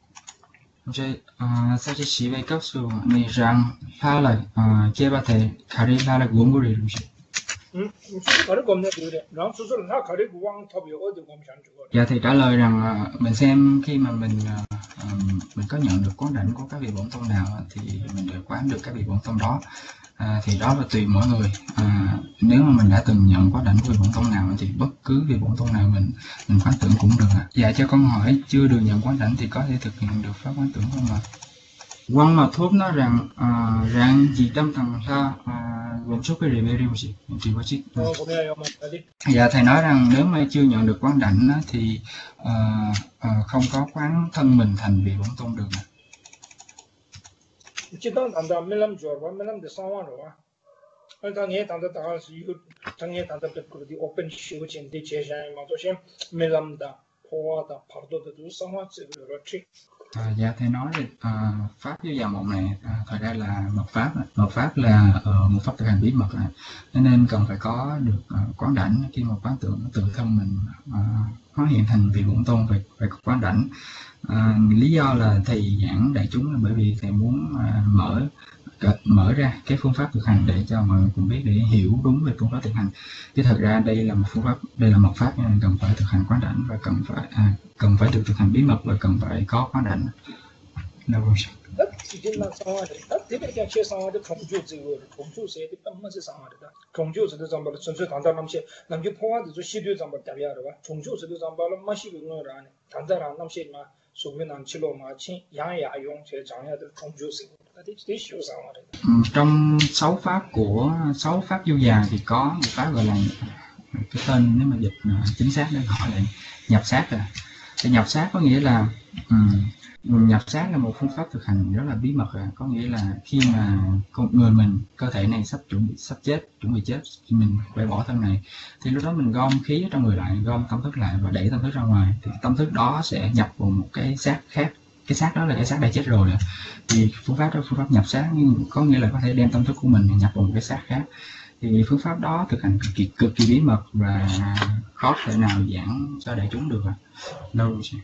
사실 집에 값수니 랑 파라 제바테 가리라라 공부를 해주시. 가르 겁내 그래. 랑 수술 나 가르고 왕 탑이 어디 검찬 주고. Dạ thì trả lời rằng mình xem khi mà mình có nhận được quán đảnh của các vị bổn tôn nào thì mình được quán được các vị bổn tôn đó. Thì đó là tùy mỗi người. Nếu mà mình đã từng nhận quán đảnh của vị bổn tôn nào thì bất cứ vị bổn tôn nào mình quán tưởng cũng được. Dạ cho con hỏi chưa được nhận quán đảnh thì có thể thực hiện được pháp quán tưởng không ạ? Quang mà thốt nó rằng rằng gì tâm thằng sa gồm số cái review gì chỉ có chiếc. Dạ thầy nói rằng nếu mà chưa nhận được quán đảnh thì không có quán thân mình thành vị bổn tôn được. chỉ当谈到没那么做吧，没那么的上网了吧。当年谈到大概是有，当年谈到别个的 open 修建的接下来嘛，这些没那么的破的、跑多的都上网这个了去。 Dạ thầy nói thì pháp với già mộng này thật ra là mật pháp là một pháp thực hành bí mật này, nên cần phải có được quán đảnh. Khi mà quán tưởng tự thân mình hóa hiện thành vị bổn tôn phải có quán đảnh. Lý do là thầy giảng đại chúng là bởi vì thầy muốn mở ra cái phương pháp thực hành để cho mọi người cũng biết, để hiểu đúng về phương pháp thực hành. Chứ thật ra đây là một phương pháp, đây là mật pháp nên cần phải thực hành quán đảnh và cần phải được thực hành bí mật và cần phải có quán đảnh. chỉ là sang ngoài đấy, thế bây giờ chia sang ngoài đấy không chịu gì rồi, không chịu gì thì không mới sang ngoài đấy, không chịu gì thì làm bảo纯粹谈到那些破的就西对咱们代表的吧，không chịu gì thì làm bảo là mà西对那个人，谈到那些嘛，说明咱去了嘛，请养牙用，这讲下都không chịu gì. Trong 6 pháp du già thì có một pháp gọi là cái tên, nếu mà dịch chính xác để gọi là nhập sát. Thì nhập sát có nghĩa là nhập sát là một phương pháp thực hành rất là bí mật. Có nghĩa là khi mà người mình, cơ thể này sắp chết, chuẩn bị chết, khi mình phải bỏ thân này thì lúc đó mình gom khí ở trong người lại, gom tâm thức lại và đẩy tâm thức ra ngoài, thì tâm thức đó sẽ nhập vào một cái xác khác. Cái xác đó là cái xác đã chết rồi. Thì phương pháp đó là phương pháp nhập xác, nhưng có nghĩa là có thể đem tâm thức của mình nhập vào một cái xác khác. Thì phương pháp đó thực hành cực kỳ bí mật và khó thể nào giảng cho đại chúng được. Đâu rồi?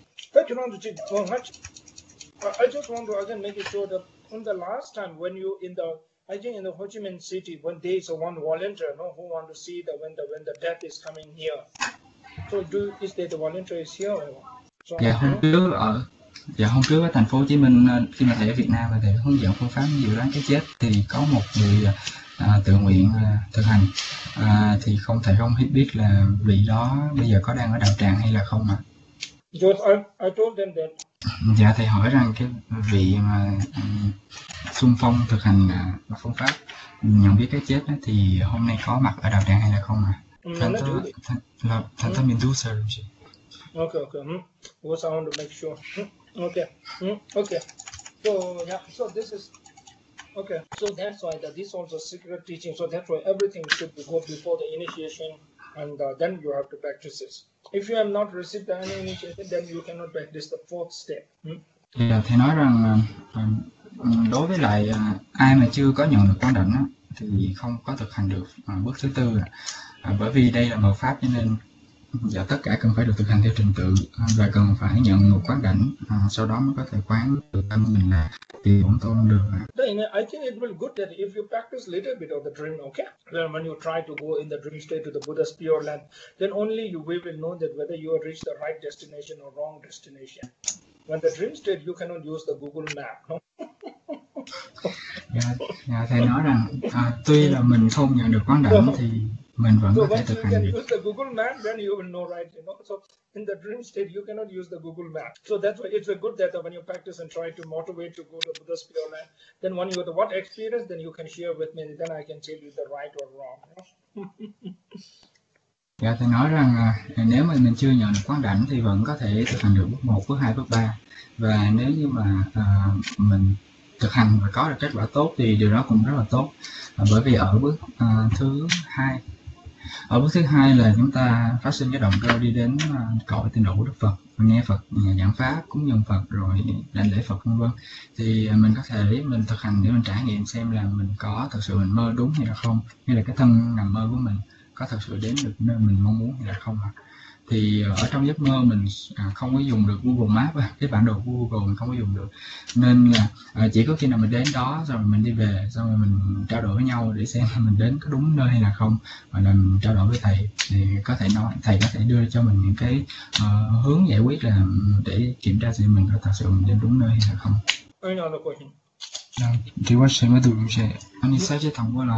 I just want to again make it sure that on the last time when you I think in the Ho Chi Minh City, when there is one volunteer, who want to see when the death is coming here. So is there the volunteer is here? So Dạ hôm trước ở thành phố Hồ Chí Minh, khi mà thầy ở Việt Nam và thầy hướng dẫn phương pháp dự đoán cái chết thì có một người tự nguyện thực hành, thì thể không biết là vị đó bây giờ có đang ở đạo tràng hay là không ạ? I told them that. Dạ thầy hỏi rằng cái vị mà xung phong thực hành phương pháp nhận biết cái chết thì hôm nay có mặt ở đạo tràng hay là không ạ? Thành tâm Medusa rồi chị. Okay. What I want to make sure. Okay. So yeah. So this is okay. So that's why that this also secret teaching. So that's why everything should go before the initiation, and then you have to practice this. If you have not received any initiation, then you cannot practice the fourth step. Thầy nói rằng đối với lại ai mà chưa có nhận được quán đảnh thì không có thực hành được bước thứ tư. Bởi vì đây là mật pháp cho nên tất cả cần phải được thực hành theo trình tự và cần phải nhận một quán đảnh, sau đó mới có thể quán được tâm mình là vị bổn tôn được. I think it will good that if you practice little bit of the dream, okay? Then when you try to go in the dream state to the Buddha's pure land, then only you will know that whether you have reached the right destination or wrong destination. When the dream state, you cannot use the Google Map, no? Dạ, thầy nói rằng tuy là mình không nhận được quán đảnh thì mình vẫn có thể thực hành được. Use the Google Map, then you will know, right? So in the dream state, you cannot use the Google Map. So that's why it's a good that when you practice and try to motivate to go to Buddha's pure land, then when you have what experience, then you can share with me, then I can tell you the right or wrong. Dạ, thầy nói rằng nếu mà mình chưa nhận được quán đảnh thì vẫn có thể thực hành được bước 1, bước 2, bước 3. Và nếu như mà mình thực hành và có được kết quả tốt thì điều đó cũng rất là tốt. Bởi vì ở bước thứ hai là chúng ta phát sinh cái động cơ đi đến cõi tịnh độ của Đức Phật, nghe Phật giảng pháp, cúng dường Phật rồi đảnh lễ Phật v.v. Thì mình có thể mình thực hành để mình trải nghiệm xem là mình có thật sự mình mơ đúng hay là không, hay là cái thân nằm mơ của mình có thật sự đến được nơi mình mong muốn hay là không. thì ở trong giấc mơ mình không có dùng được Google Maps, cái bản đồ của Google mình không có dùng được, nên là chỉ có khi nào mình đến đó rồi mình đi về, xong rồi mình trao đổi với nhau để xem mình đến có đúng nơi hay là không, và là mình trao đổi với thầy thì có thể nói thầy có thể đưa cho mình những cái hướng giải quyết là để kiểm tra xem mình có thật sự mình đến đúng nơi hay là không. Any other question? Thì 제가 동시에 아니 사실 당고라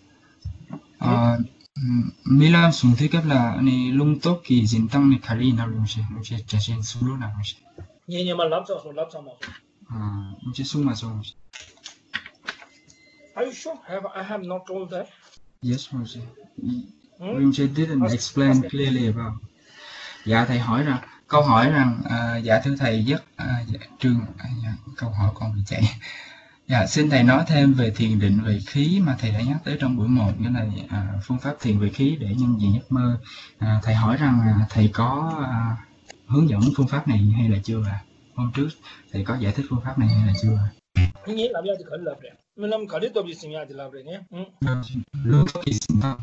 Milan xuống thứ cấp là anh lung tốt kỳ dính tăng này khá là luôn chứ trả trên xuống lúc nào chứ Nhưng mà lắp sao mà chứ xuống mà xuống. Are you sure? I have not told that. Yes, Rosie. Rosie didn't explain clearly about. Dạ thầy hỏi rằng câu hỏi rằng dạ thưa thầy rất câu hỏi con bị chạy. Dạ, xin thầy nói thêm về thiền định về khí mà thầy đã nhắc tới trong buổi 1, nghĩa là phương pháp thiền về khí để nhân diện giấc mơ. Thầy hỏi rằng thầy có hướng dẫn phương pháp này hay là chưa ạ? Hôm trước thầy có giải thích phương pháp này hay là chưa ạ? Ini làm gì có lập đấy. Mình làm cái đó bị sinh ra thì lập đấy nhé. Lúc có sinh ra.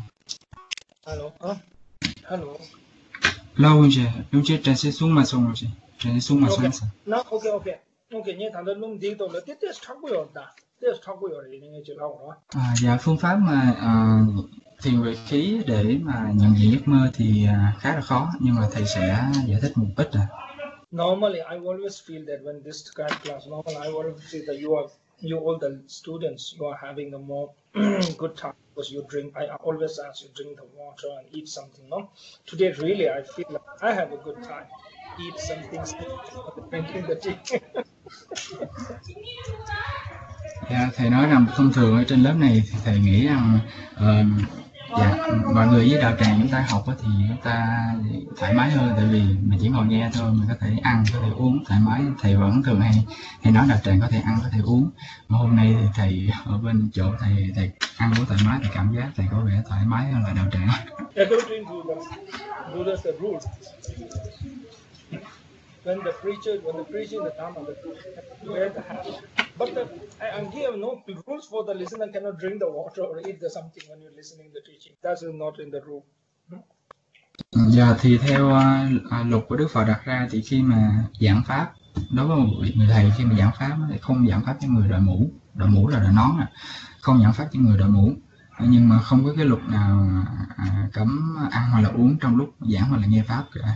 Hello. Lâu chưa tránh sẽ xuống mà xuống rồi. Tránh sẽ xuống mà xuống. Nó ok. Okay, như thằng đó luôn đi đâu là tiếp thắc rồi đã. Tiếp thắc rồi thì nghe chưa lâu đó. Dạ phương pháp mà thiền về khí để mà nhận diện giấc mơ thì khá là khó, nhưng mà thầy sẽ giải thích một ít rồi. Normally, I always feel that when this kind of class, I always feel that you all the students, you are having a more good time because you drink. I always ask you drink the water and eat something. No, today really I feel like I have a good time. Eat something, drinking the tea. Dạ, thầy nói rằng thông thường ở trên lớp này thì thầy nghĩ rằng mọi người với đạo tràng chúng ta học thì chúng ta thoải mái hơn, tại vì mình chỉ ngồi nghe thôi, mình có thể ăn, có thể uống thoải mái. Thầy vẫn thường hay nói đạo tràng có thể ăn, có thể uống, mà hôm nay thì thầy ở bên chỗ thầy ăn uống thoải mái thì cảm giác thầy có vẻ thoải mái hơn là đạo tràng. According to the rules, when the preaching the Dharma, you wear the hat. But and here no rules for the listener cannot drink the water or eat something when you're listening the teaching. That is not in the rule. Dạ thì theo luật của Đức Phật đặt ra thì khi mà giảng pháp, đối với một người thầy khi mà giảng pháp thì không giảng pháp cho người đội mũ là đội nón không giảng pháp cho người đội mũ, nhưng mà không có cái luật nào cấm ăn hoặc là uống trong lúc giảng hoặc là nghe pháp cả.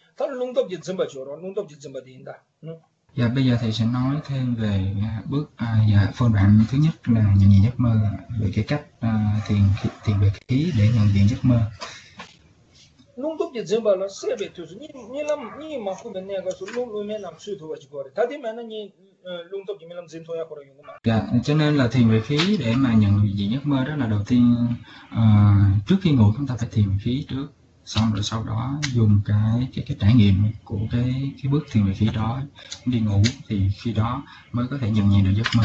Dạ, bây giờ thầy sẽ nói thêm về bước phân đoạn thứ nhất là nhận diện giấc mơ, về cái cách thiền về khí để nhận diện giấc mơ. Dạ, cho nên là thiền về khí để mà nhận diện giấc mơ đó là đầu tiên trước khi ngủ chúng ta phải thiền về khí trước, xong rồi sau đó dùng cái trải nghiệm của cái bước thiền về khí đó đi ngủ thì khi đó mới có thể nhận diện được giấc mơ.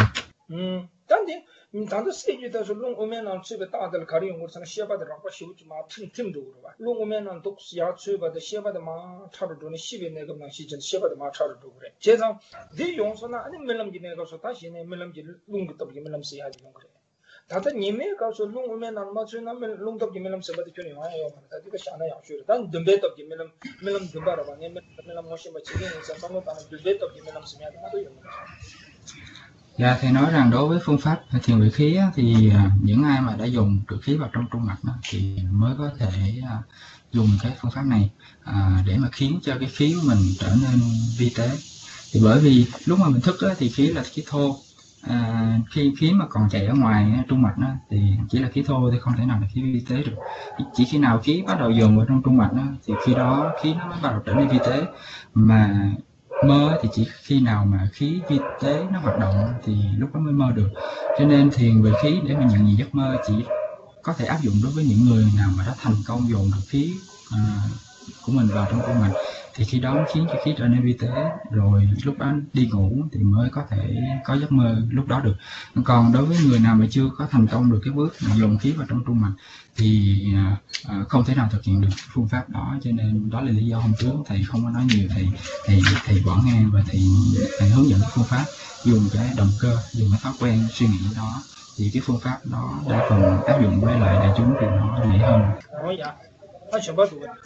단도 세주에서 롱 오면은 집에 따들 가리용 것은 시야바들 라고 시우지 마 팀도 그러봐. 롱 오면은 독시야 주바데 시야바데 마 차르도니 시베 내가 시전 시야바데 마 차르도 그래. 제가 네 용서나 아니 멜람지 내가서 다시네 멜람지 롱부터 멜람시 하지 그래. 다들 님에 가서 롱 오면은 맞으나 롱도 멜람시 바데 전에 와요. 다들 샤나 야슈르. 단 덤베도 멜람 덤바라 봐. 멜람 모시 마 지금 상상도 단 덤베도 멜람시 마 나도 요. Dạ, thầy nói rằng đối với phương pháp thiền về khí thì những ai mà đã dùng trượt khí vào trong trung mạch thì mới có thể dùng cái phương pháp này để mà khiến cho cái khí của mình trở nên vi tế. Thì bởi vì lúc mà mình thức thì khí là khí thô, khi khí mà còn chạy ở ngoài trung mạch thì chỉ là khí thô thì không thể nào là khí vi tế được. Chỉ khi nào khí bắt đầu dồn vào trong trung mạch thì khi đó khí nó mới bắt đầu trở nên vi tế. Mà mơ thì chỉ khi nào mà khí vi tế nó hoạt động thì lúc đó mới mơ được. Cho nên thiền về khí để mà nhận diện giấc mơ chỉ có thể áp dụng đối với những người nào mà đã thành công dồn được khí của mình vào trong của mình, thì khi đó khiến cho khí trở nên vi tế, rồi lúc đó đi ngủ thì mới có thể có giấc mơ lúc đó được. Còn đối với người nào mà chưa có thành công được cái bước mà dồn khí vào trong trung mạch thì không thể nào thực hiện được phương pháp đó. Cho nên đó là lý do hôm trước thầy không có nói nhiều, thầy bỏ ngang và thầy hướng dẫn cái phương pháp dùng cái động cơ, dùng cái thói quen suy nghĩ đó, thì cái phương pháp đó đa phần áp dụng với lại đại chúng thì nó dễ hơn. Xem bắt được.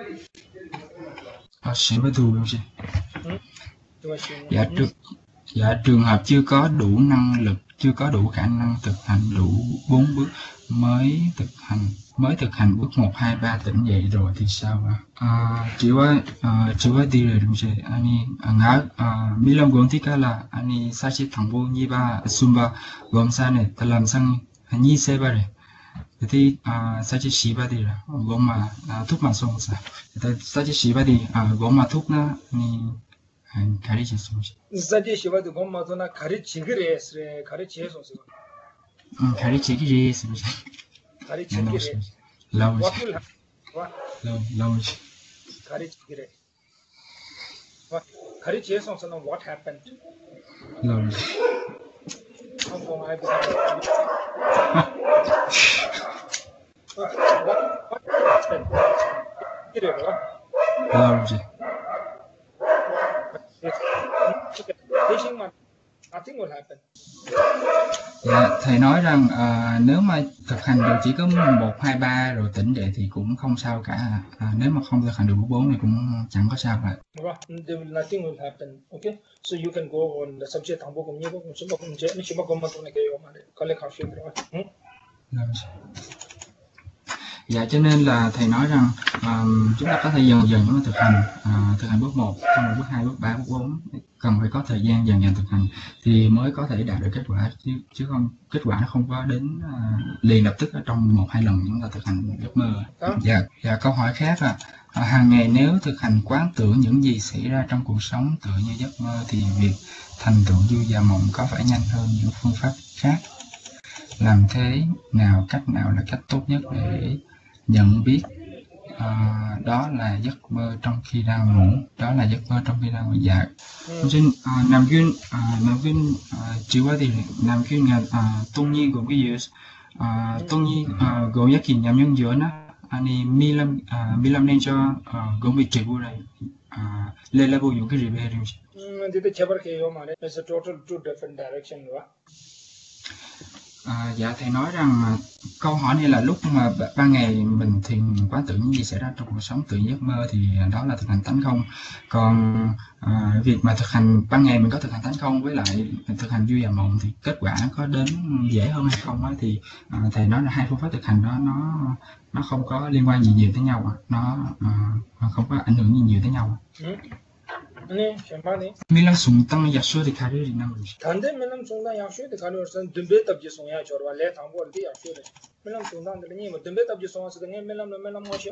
Xem bắt đủ đúng chứ. Dạ, dạ, trường hợp chưa có đủ năng lực, chưa có đủ khả năng thực hành đủ 4 bước mới thực hành bước 1, 2, 3 tỉnh dậy rồi thì sao ạ? Jiwa dire đúng chứ. Milam gồm thích là sachi thangbo nyiba sumba gồm sa này ta làm sang nhi se ba Jadi saja siapa dia, goma thúc mà xong sa. Saja siapa dia, goma thúc na ni 가르치 솜씨. 사제 시바도 고마도나 가르치기래 가르치해서 가르치기래 솜씨. 가르치기래. 라우지. 라우지. 가르치기래. 가르치해서는 what happened? 라우지. 한번 알고 what happened? 이래요. 라우지. Nothing will happen. Dạ, thầy nói rằng nếu mà thực hành được chỉ có 1, 2, 3 rồi tỉnh dậy thì cũng không sao cả. Nếu mà không thực hành được bước 4 thì cũng chẳng có sao cả. Nothing will happen. Okay, so you can go on the subject thangbo cũng như cũng sum cũng chế, nhưng mà cũng mà tôi này cái mà đấy, có lẽ khảo sinh rồi. Dạ, cho nên là thầy nói rằng chúng ta có thể dần dần chúng ta thực hành bước 1, xong rồi bước 2, bước 3, bước 4 cần phải có thời gian dần dần thực hành thì mới có thể đạt được kết quả, chứ không kết quả nó không có đến liền lập tức ở trong 1, 2 lần chúng ta thực hành giấc mơ. Dạ, câu hỏi khác là hàng ngày nếu thực hành quán tưởng những gì xảy ra trong cuộc sống tựa như giấc mơ thì việc thành tựu du và mộng có phải nhanh hơn những phương pháp khác? Làm thế nào, cách nào là cách tốt nhất để nhận biết đó là giấc mơ trong khi đang ngủ, Dạ. Nên Nam Quyên Jiwa thì Nam Quyên là Tông Nhi gồm cái gì? Tông Nhi gồm nhất kỳ nhằm nhân giữa nó Milam nên cho gồm bị Jiwa này lên level dùng cái gì về rồi. Thì cái chapter kia mà đấy, it's a total two different direction đúng không? Dạ, thầy nói rằng câu hỏi này là lúc mà ban ngày mình thiền quán tưởng những gì xảy ra trong cuộc sống tự giấc mơ thì đó là thực hành tánh không. Còn việc mà thực hành ban ngày mình có thực hành tánh không với lại thực hành du và mộng thì kết quả có đến dễ hơn hay không thì thầy nói là hai phương pháp thực hành đó nó không có liên quan gì nhiều tới nhau, nó không có ảnh hưởng gì nhiều tới nhau. 네, 셴바네. 밀랑 숭땅 야쇼데 가르리 나무지. 단데 밀랑 숭땅 야쇼데 가르르선 듬베 답지 송야 저와 레 당보르디 야쇼데. 밀랑 숭땅들니 뭐 듬베 답지 송아서 등 밀랑 모셔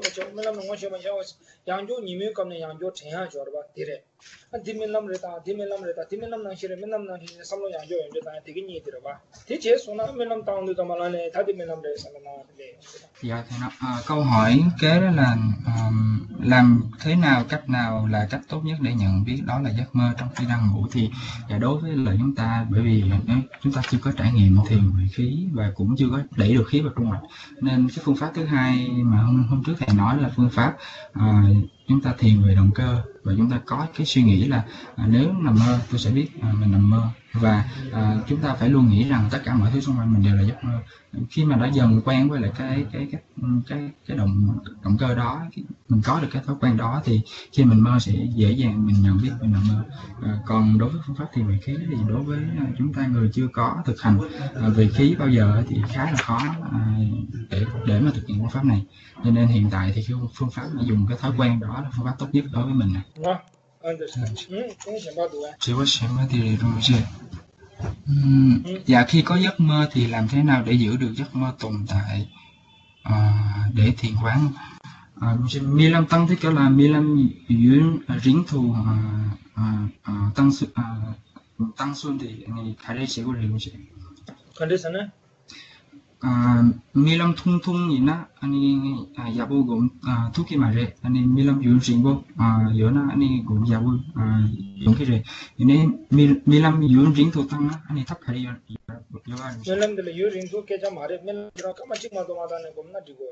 양조 니메 감네 양조 챤야 저와 디레. 디밀람 레타 디밀람 나시레 밀람 나시 삼로 양조 연조다 되게 니들어 봐. 대체 소나 밀람 땅도 담아라네 다디 밀람 레 살나네. Dạ, thầy nói, câu hỏi kế đó là làm thế nào, cách nào là cách tốt nhất để nhận biết đó là giấc mơ trong khi đang ngủ thì đối với lại chúng ta, bởi vì chúng ta chưa có trải nghiệm thiền về khí và cũng chưa có đẩy được khí vào trung mạch, nên cái phương pháp thứ hai mà hôm trước thầy nói là phương pháp chúng ta thiền về động cơ và chúng ta có cái suy nghĩ là nếu nằm mơ tôi sẽ biết mình nằm mơ, và chúng ta phải luôn nghĩ rằng tất cả mọi thứ xung quanh mình đều là giấc mơ. Khi mà đã dần quen với lại cái động cơ đó, mình có được cái thói quen đó thì khi mình mơ sẽ dễ dàng mình nhận biết mình nằm mơ. Còn đối với phương pháp thiền về khí thì đối với chúng ta người chưa có thực hành về khí bao giờ thì khá là khó để mà thực hiện phương pháp này, cho nên hiện tại thì cái phương pháp mà dùng cái thói quen đó là phương pháp tốt nhất đối với mình. Dạ, khi có giấc mơ thì làm thế nào để giữ được giấc mơ tồn tại để thiền quán? Milam tăng thì là Milam yun ring thu tăng xuân thì ngày khai sẽ có điều gì? Condition á? Milam thung thung gì nó anh yabu gồm thuốc gì mà rẻ anh Milam yun ring bo yun anh gồm yabu dùng cái gì nên Milam yun ring thu tăng anh thắp khai Milam de yun ring thu cái chăm mà rẻ Milam ra các machik mà tôi mà ta này gồm na đi gore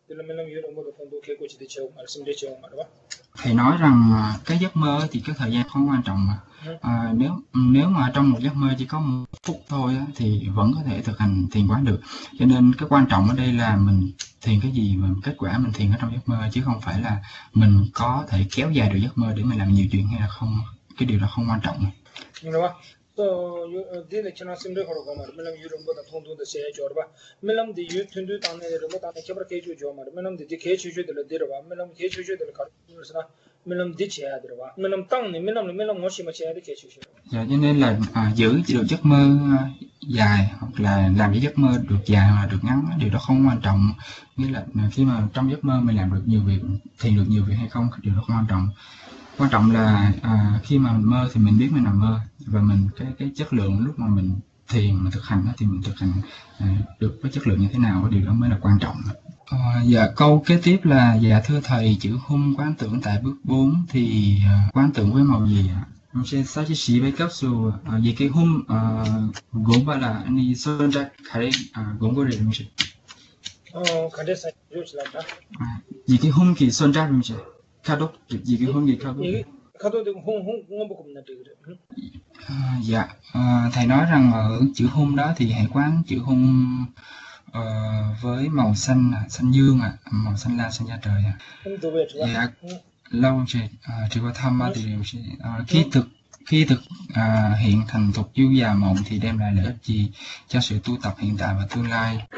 thì là mình làm gì đó một thông độ cái của chỉ để chơi mà xem để chơi mà đúng không? Thầy nói rằng cái giấc mơ thì cái thời gian không quan trọng mà. Nếu mà trong một giấc mơ chỉ có 1 phút thôi á, thì vẫn có thể thực hành thiền quán được. Cho nên cái quan trọng ở đây là mình thiền cái gì mà kết quả mình thiền ở trong giấc mơ, chứ không phải là mình có thể kéo dài được giấc mơ để mình làm nhiều chuyện hay là không. Cái điều đó không quan trọng. đúng không? So this is chana simre khoro ko mar melam yuru mo da thon thon da se jor ba melam di yu thun du tan ne ro ta ne kebar ke ju jo mar melam di ke chu ju de le ba melam ke chu ju de le kar sa melam di che ya de ba melam tang ne melam ngo shi ma che ya de ke chu ju. Dạ, cho nên là giữ được giấc mơ dài hoặc là làm cái giấc mơ được dài hoặc là được ngắn, điều đó không quan trọng. Nghĩa là khi mà trong giấc mơ mình làm được nhiều việc, thiền được nhiều việc hay không, điều đó không quan trọng. Quan trọng là khi mà mình mơ thì mình biết mình nằm mơ, và mình cái chất lượng lúc mà mình thiền mà thực hành thì mình thực hành được với chất lượng như thế nào, cái điều đó mới là quan trọng. Dạ, câu kế tiếp là dạ thưa thầy, chữ hung quán tưởng tại bước 4 thì quán tưởng với màu gì ạ? Sẽ sao chỉ xí với cấp số gì cái hung gồm bao là anh đi sơn ra khai gồm bao nhiêu chứ? Khade sa ju chla ta. Gì cái hung thì sơn ra chứ? Khado gì cái hung gì khado? Khado de hung ngo bokum na de. Dạ, thầy nói rằng ở chữ hung đó thì hãy quán chữ hung với màu xanh xanh dương màu xanh lam xanh da trời dạ lâu rồi chỉ có tham thì khi thực hiện thành thục du già mộng thì đem lại lợi ích gì cho sự tu tập hiện tại và tương lai.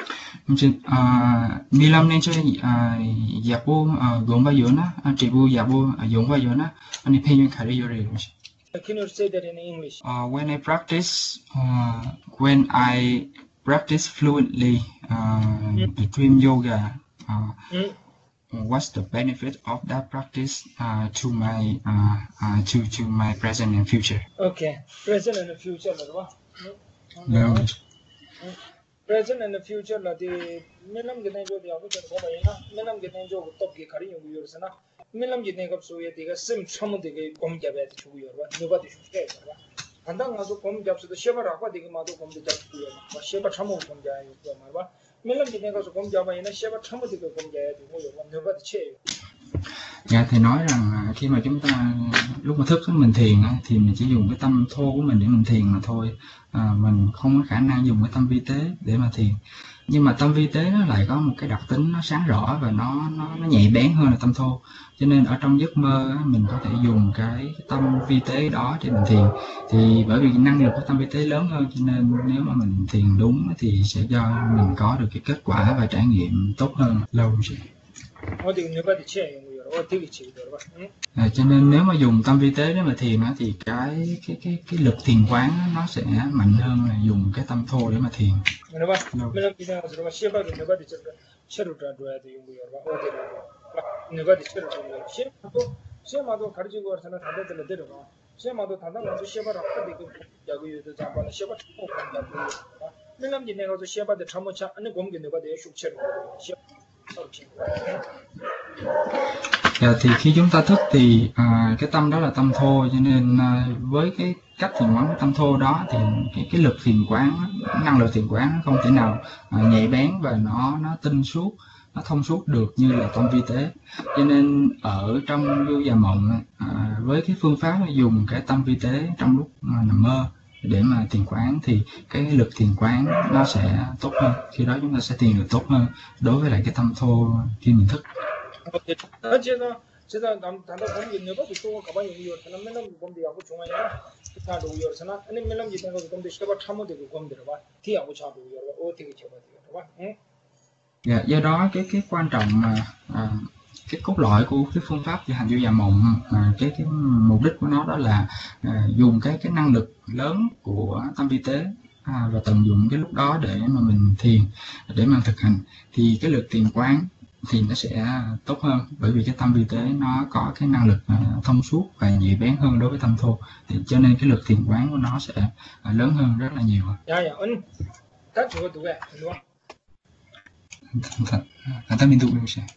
Milam nên cho giả bộ gồm bao nhiêu na chỉ bộ giả bộ dùng bao nhiêu na anh ấy phê khởi đi rồi. Can you say that in English? When I practice fluently the dream yoga, what's the benefit of that practice to my present and future? Okay, present and future là đúng không? No. Present and future là thì mình làm cái này rồi thì học cái này na, mình làm cái này rồi tập cái khởi dụng như thế nào? Mình làm cái này gặp số thì cái sim chăm thì cái công việc về chú ý rồi, nếu vậy thì chú ý rồi. Anh đang ngồi công việc số thì sheba rakwa thì cái mà công việc chú ý rồi, và sheba chăm công việc rồi mà. Mình làm cái này gặp số công việc về na sheba chăm thì cái công việc thì chú ý rồi, nếu vậy thì chế. Dạ, thầy nói rằng khi mà chúng ta lúc mà thức mình thiền thì mình chỉ dùng cái tâm thô của mình để mình thiền mà thôi, mình không có khả năng dùng cái tâm vi tế để mà thiền. Nhưng mà tâm vi tế nó lại có một cái đặc tính nó sáng rõ và nó nhạy bén hơn là tâm thô, cho nên ở trong giấc mơ mình có thể dùng cái tâm vi tế đó để mình thiền. Thì bởi vì năng lực của tâm vi tế lớn hơn, cho nên nếu mà mình thiền đúng thì sẽ cho mình có được cái kết quả và trải nghiệm tốt hơn lâu rồi. Cho nên nếu mà dùng tâm vi tế để mà thiền thì cái lực thiền quán nó sẽ mạnh hơn là dùng cái tâm thô để mà thiền. Thì khi chúng ta thức thì cái tâm đó là tâm thô, cho nên với cái cách thiền quán tâm thô đó thì cái lực thiền quán, năng lực thiền quán nó không thể nào nhạy bén và nó tinh suốt, nó thông suốt được như là tâm vi tế. Cho nên ở trong vô già mộng với cái phương pháp dùng cái tâm vi tế trong lúc nằm mơ để mà thiền quán thì cái lực thiền quán nó sẽ tốt hơn, khi đó chúng ta sẽ thiền được tốt hơn đối với lại cái tâm thô khi mình thức. 제가 단다 공기 내가도 또 가방에 이어서는 맨날 공기하고 중앙에 다도 이어서는 아니 맨날 이제 내가 공기 시켜봐 참고 되고 공기를 봐 뒤하고 차도 이어 어떻게 쳐봐 되고 봐. Dạ, do đó cái quan trọng mà cái cốt lõi của cái phương pháp về hành vô già mộng, cái mục đích của nó đó là dùng cái năng lực lớn của tâm vi tế và tận dụng cái lúc đó để mà mình thiền, để mà thực hành thì cái lực thiền quán thì nó sẽ tốt hơn, bởi vì cái tâm vi tế nó có cái năng lực thông suốt và nhạy bén hơn đối với tâm thô, thì cho nên cái lực thiền quán của nó sẽ lớn hơn rất là nhiều. Mình tụng được chưa?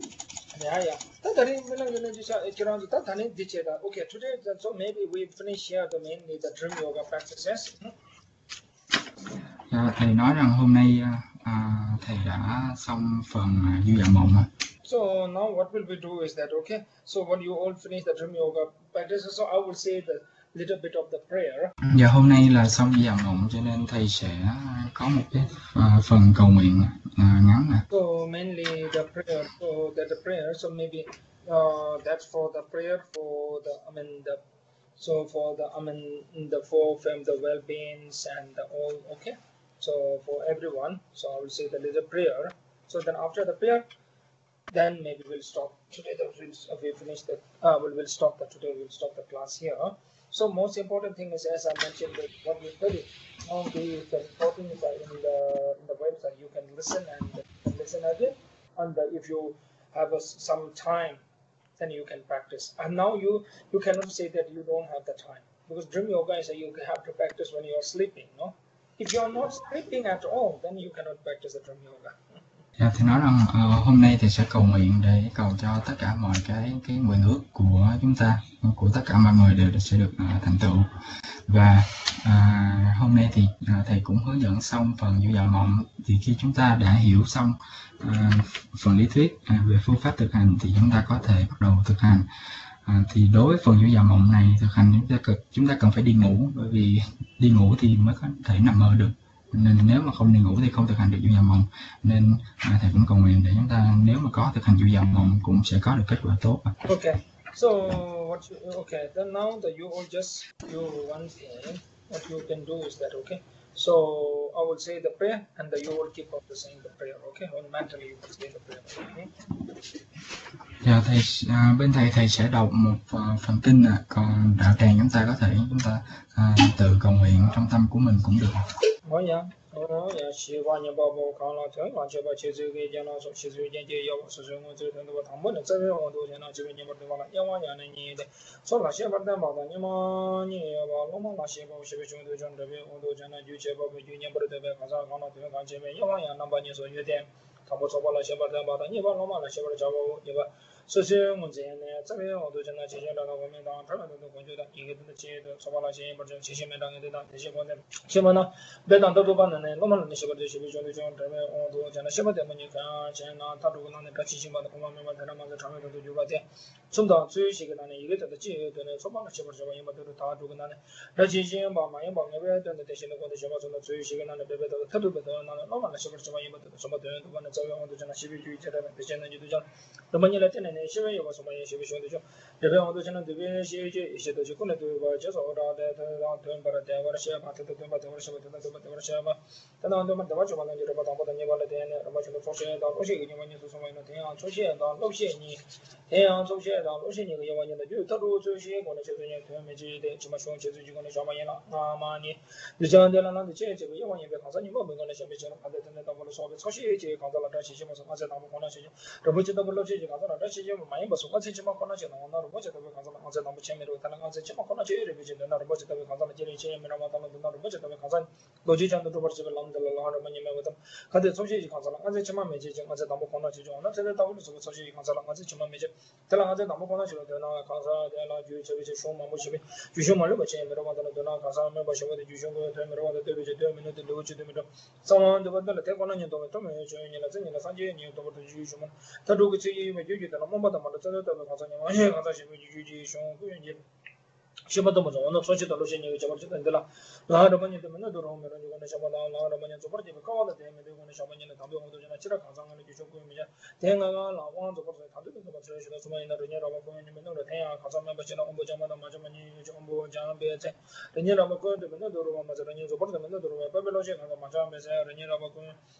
Okay, today so maybe we finish here mainly the dream yoga practices. Thầy nói rằng hôm nay thầy đã xong phần dư dạ mộng ạ. So now what will we do is that, okay, so when you all finish the dream yoga practice, so I will say the little bit of the prayer. Giờ hôm nay là xong dư dạ mộng cho nên thầy sẽ có một cái phần cầu nguyện ngắn ạ. So mainly the prayer, so that the prayer, so maybe that's for the prayer for the, so for the, the for from the well-beings and the all, okay, so for everyone, so I will say the little prayer. So then after the prayer, then maybe we'll stop today. We finish the we'll stop the today. We'll stop the class here. So most important thing is, as I mentioned, that what we study now, the recording is in the website. You can listen and listen again, and if you have some time, then you can practice. And now you cannot say that you don't have the time, because dream yoga is you have to practice when you are sleeping. No, if you are not sleeping at all, then you cannot practice the dream yoga. Thì nói rằng hôm nay thì sẽ cầu nguyện để cầu cho tất cả mọi cái nguyện ước của chúng ta, của tất cả mọi người đều sẽ được thành tựu. Và hôm nay thì thầy cũng hướng dẫn xong phần dư dạ mộng. Thì khi chúng ta đã hiểu xong phần lý thuyết về phương pháp thực hành thì chúng ta có thể bắt đầu thực hành. Thì đối với phần dư dạ mộng này thực hành chúng ta cần phải đi ngủ, bởi vì đi ngủ thì mới có thể nằm mơ được. Nên nếu mà không đi ngủ thì không thực hành được dư dạ mộng. Nên thầy cũng cầu nguyện để chúng ta nếu mà có thực hành dư dạ mộng cũng sẽ có được kết quả tốt. Okay. So okay. Then now that you all just do one thing, what you can do is that, okay. So I will say the prayer, and that you will keep on saying the prayer, okay. When mentally you will say the prayer. Okay? Giờ thầy bên thầy sẽ đọc một phần kinh còn đạo tràng chúng ta có thể tự cầu nguyện trong tâm của mình cũng được. 소소한 문제는 자매 어도잖아 제정라고 하면 다 다른도 건조다 이게 도대체 소발하신 버전 지시면당에 대한 대시본데 시면은 배단도 받는 로만은 시버도 시비존도 좀 되면 어도잖아 시버 때문이니까 제가 다루고는 같이 시면은 공감만 되나마서 참여도 주바데 좀더 주의식이 나는 이게 더 지에는 소발을 시버저 이마도 다 두고는 다지신 마마에 방에에 되는 대신에 거도 시버서 주의식이 나는 배배도 터두배도 나는 로만은 시버저 이마도 소발도 두고는 저기 어도잖아 시비주의처럼 대신에 유도전 로만이라 때는 시베 요가 소마에 시비쇼도죠. 대배원도 저는 대배 시에지 이제도 지구는 도가 저서라데 돈 벌어대 버셔 바트도 돈 벌어 버셔 돈 버셔 봐. 단단도 만 더가 좀만 이제 봐 담보다 니발에 되는 아마도 소시에다 로시 이니만이 소소마이나 대양 조시에다 로시니 대양 조시에다 로시니 그 영원인데 유터로 조시에 거는 제도에 되면지 대 지마 쇼 제도지고는 샤마이나 아마니 늦어한데는 제 제고 영원인데 가서니 뭐 뭔가는 샤미처럼 받는 담보로 소비 소시에 강자라다 시시면서 가서 담보 권하시죠. 로버지도 불러지 가서라다 시시 많이 벌써 같이 좀 권하지 나오나 로버지도 가서 가서 담보 체미로 다른 가서 좀 권하지 이래비지 나 로버지도 가서 제일 체미로 마다는 나 로버지도 가서 로지전도 로버지도 람들로 하러만이면 거든 근데 소시지 가서 가서 좀 매지 좀 가서 담보 권하지 좀 나 제대로 담보 소시지 가서 가서 좀 매지 달랑 가서 담보 권하지로 되나 가서 내가 주의 저기 쇼만 모시비 주쇼만로 체미로 마다는 나 가서 매 버셔도 주쇼고 되면로 와도 되비지 되면 로지 되면 상황도 받을 때 권하는 도 좀 해줘야니라 전이나 산지니 도 주쇼만 다루고 지이 매주기다 뭐마다 말도 저도 가서 냐 가서 주지 쇼 그인지 시바도 뭐죠 오늘 소치도 로신이 저버지도 된다 라르만이 되면 들어오면 이거는 샤바나 라르만이 저버지 가와도 되면 이거는 샤바니는 담배 오도 전에 지라 가상하는 주쇼고미냐 대가가 라왕 저버서 다들 그 버서 시도 수마이나 르냐라고 보면은 너 대야 가서면 버지나 엄보자마다 맞으면이 좀 엄보자는베제 르냐라고 보면은 들어오면 맞아 르냐 저버서 되면 들어오면 바벨로시 가서 맞아면서 르냐라고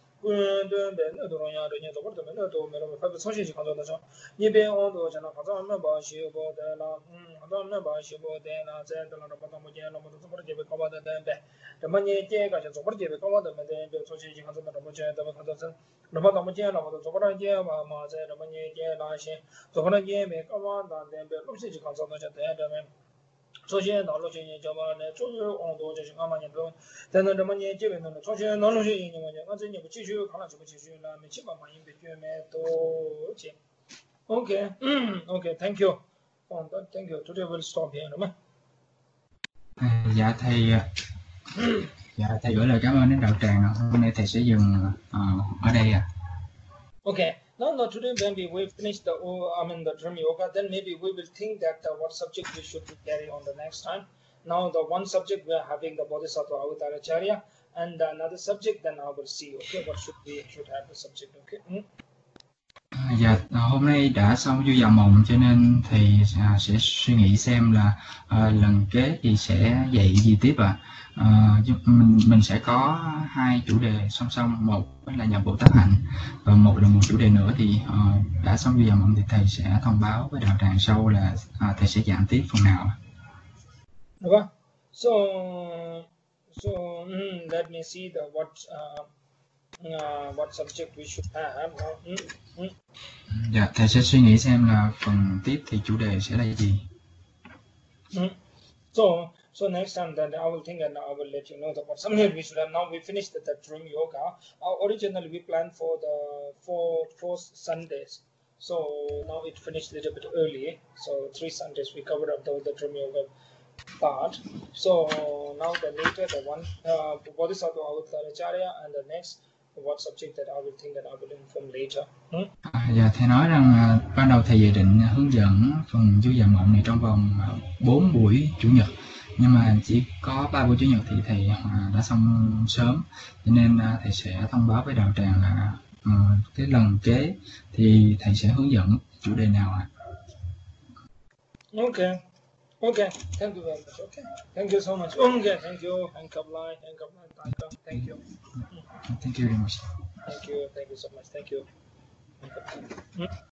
군든 배는 들어오냐 르냐 저버서 되면 또 메로 바벨 소시지 가져다서 니베 온도 전에 가서면 바시보데나 하다면 바시보데 나 제들로 바다모제 로모도 저버지 가와다 된데 대만이 제가 저 저버지 가와다 된데 소시지 가서 로모제 더 가서 로바다모제 로모도 저버지 마마제 로모니 제 나시 저버지 메 가와다 된데 로시지 가서 저 대되면 소시에 나로시니 저번에 조조 온도 저시 가만히도 되는 로모니 제베는 소시에 나로시니 뭐냐 가지니 지주 가나 저 지주나 미치마 많이 베주메 또 제 Okay. Okay, thank you. Thank you. Today we'll stop here. Dạ Dạ, thầy gửi lời cảm ơn đến đạo tràng. Hôm nay thầy sẽ dừng ở đây ạ. Okay. Now today when we finish the Dharma Yoga, then maybe we will think that what subject we should carry on the next time. Now the one subject we are having the Bodhisattva Avataracharya, and another subject then I will see. Okay, what should have the subject. Okay. Dạ, hôm nay đã xong vui vào mộng cho nên thầy sẽ suy nghĩ xem là lần kế thì sẽ dạy gì tiếp ạ. Mình sẽ có hai chủ đề song song, một là nhập Bồ Tát hạnh và một là một chủ đề nữa thì đã xong vui vào mộng thì thầy sẽ thông báo với đạo tràng sau là thầy sẽ giảng tiếp phần nào. Okay. So let me see what subject we should have. Dạ, thầy sẽ suy nghĩ xem là phần tiếp thì chủ đề sẽ là gì. So next time then I will think and I will let you know what subject we should have. Now we finished the Dharma Yoga. Originally we planned for the four Sundays. So now it finished a little bit early. So 3 Sundays we covered up the Dharma Yoga part. So now the one Bodhisattva Avataracharya, and the next what subject that I will think and I will inform later. Dạ, thầy nói rằng ban đầu thầy dự định hướng dẫn phần chú dạ mộng này trong vòng 4 buổi chủ nhật, nhưng mà chỉ có 3 buổi chủ nhật thì thầy đã xong sớm, cho nên thầy sẽ thông báo với đạo tràng là cái lần kế thì thầy sẽ hướng dẫn chủ đề nào ạ. Okay, thank you very much. Okay, thank you so much. Okay, thank you. Thank you very much. Thank you very much. Thank you so much. Thank you.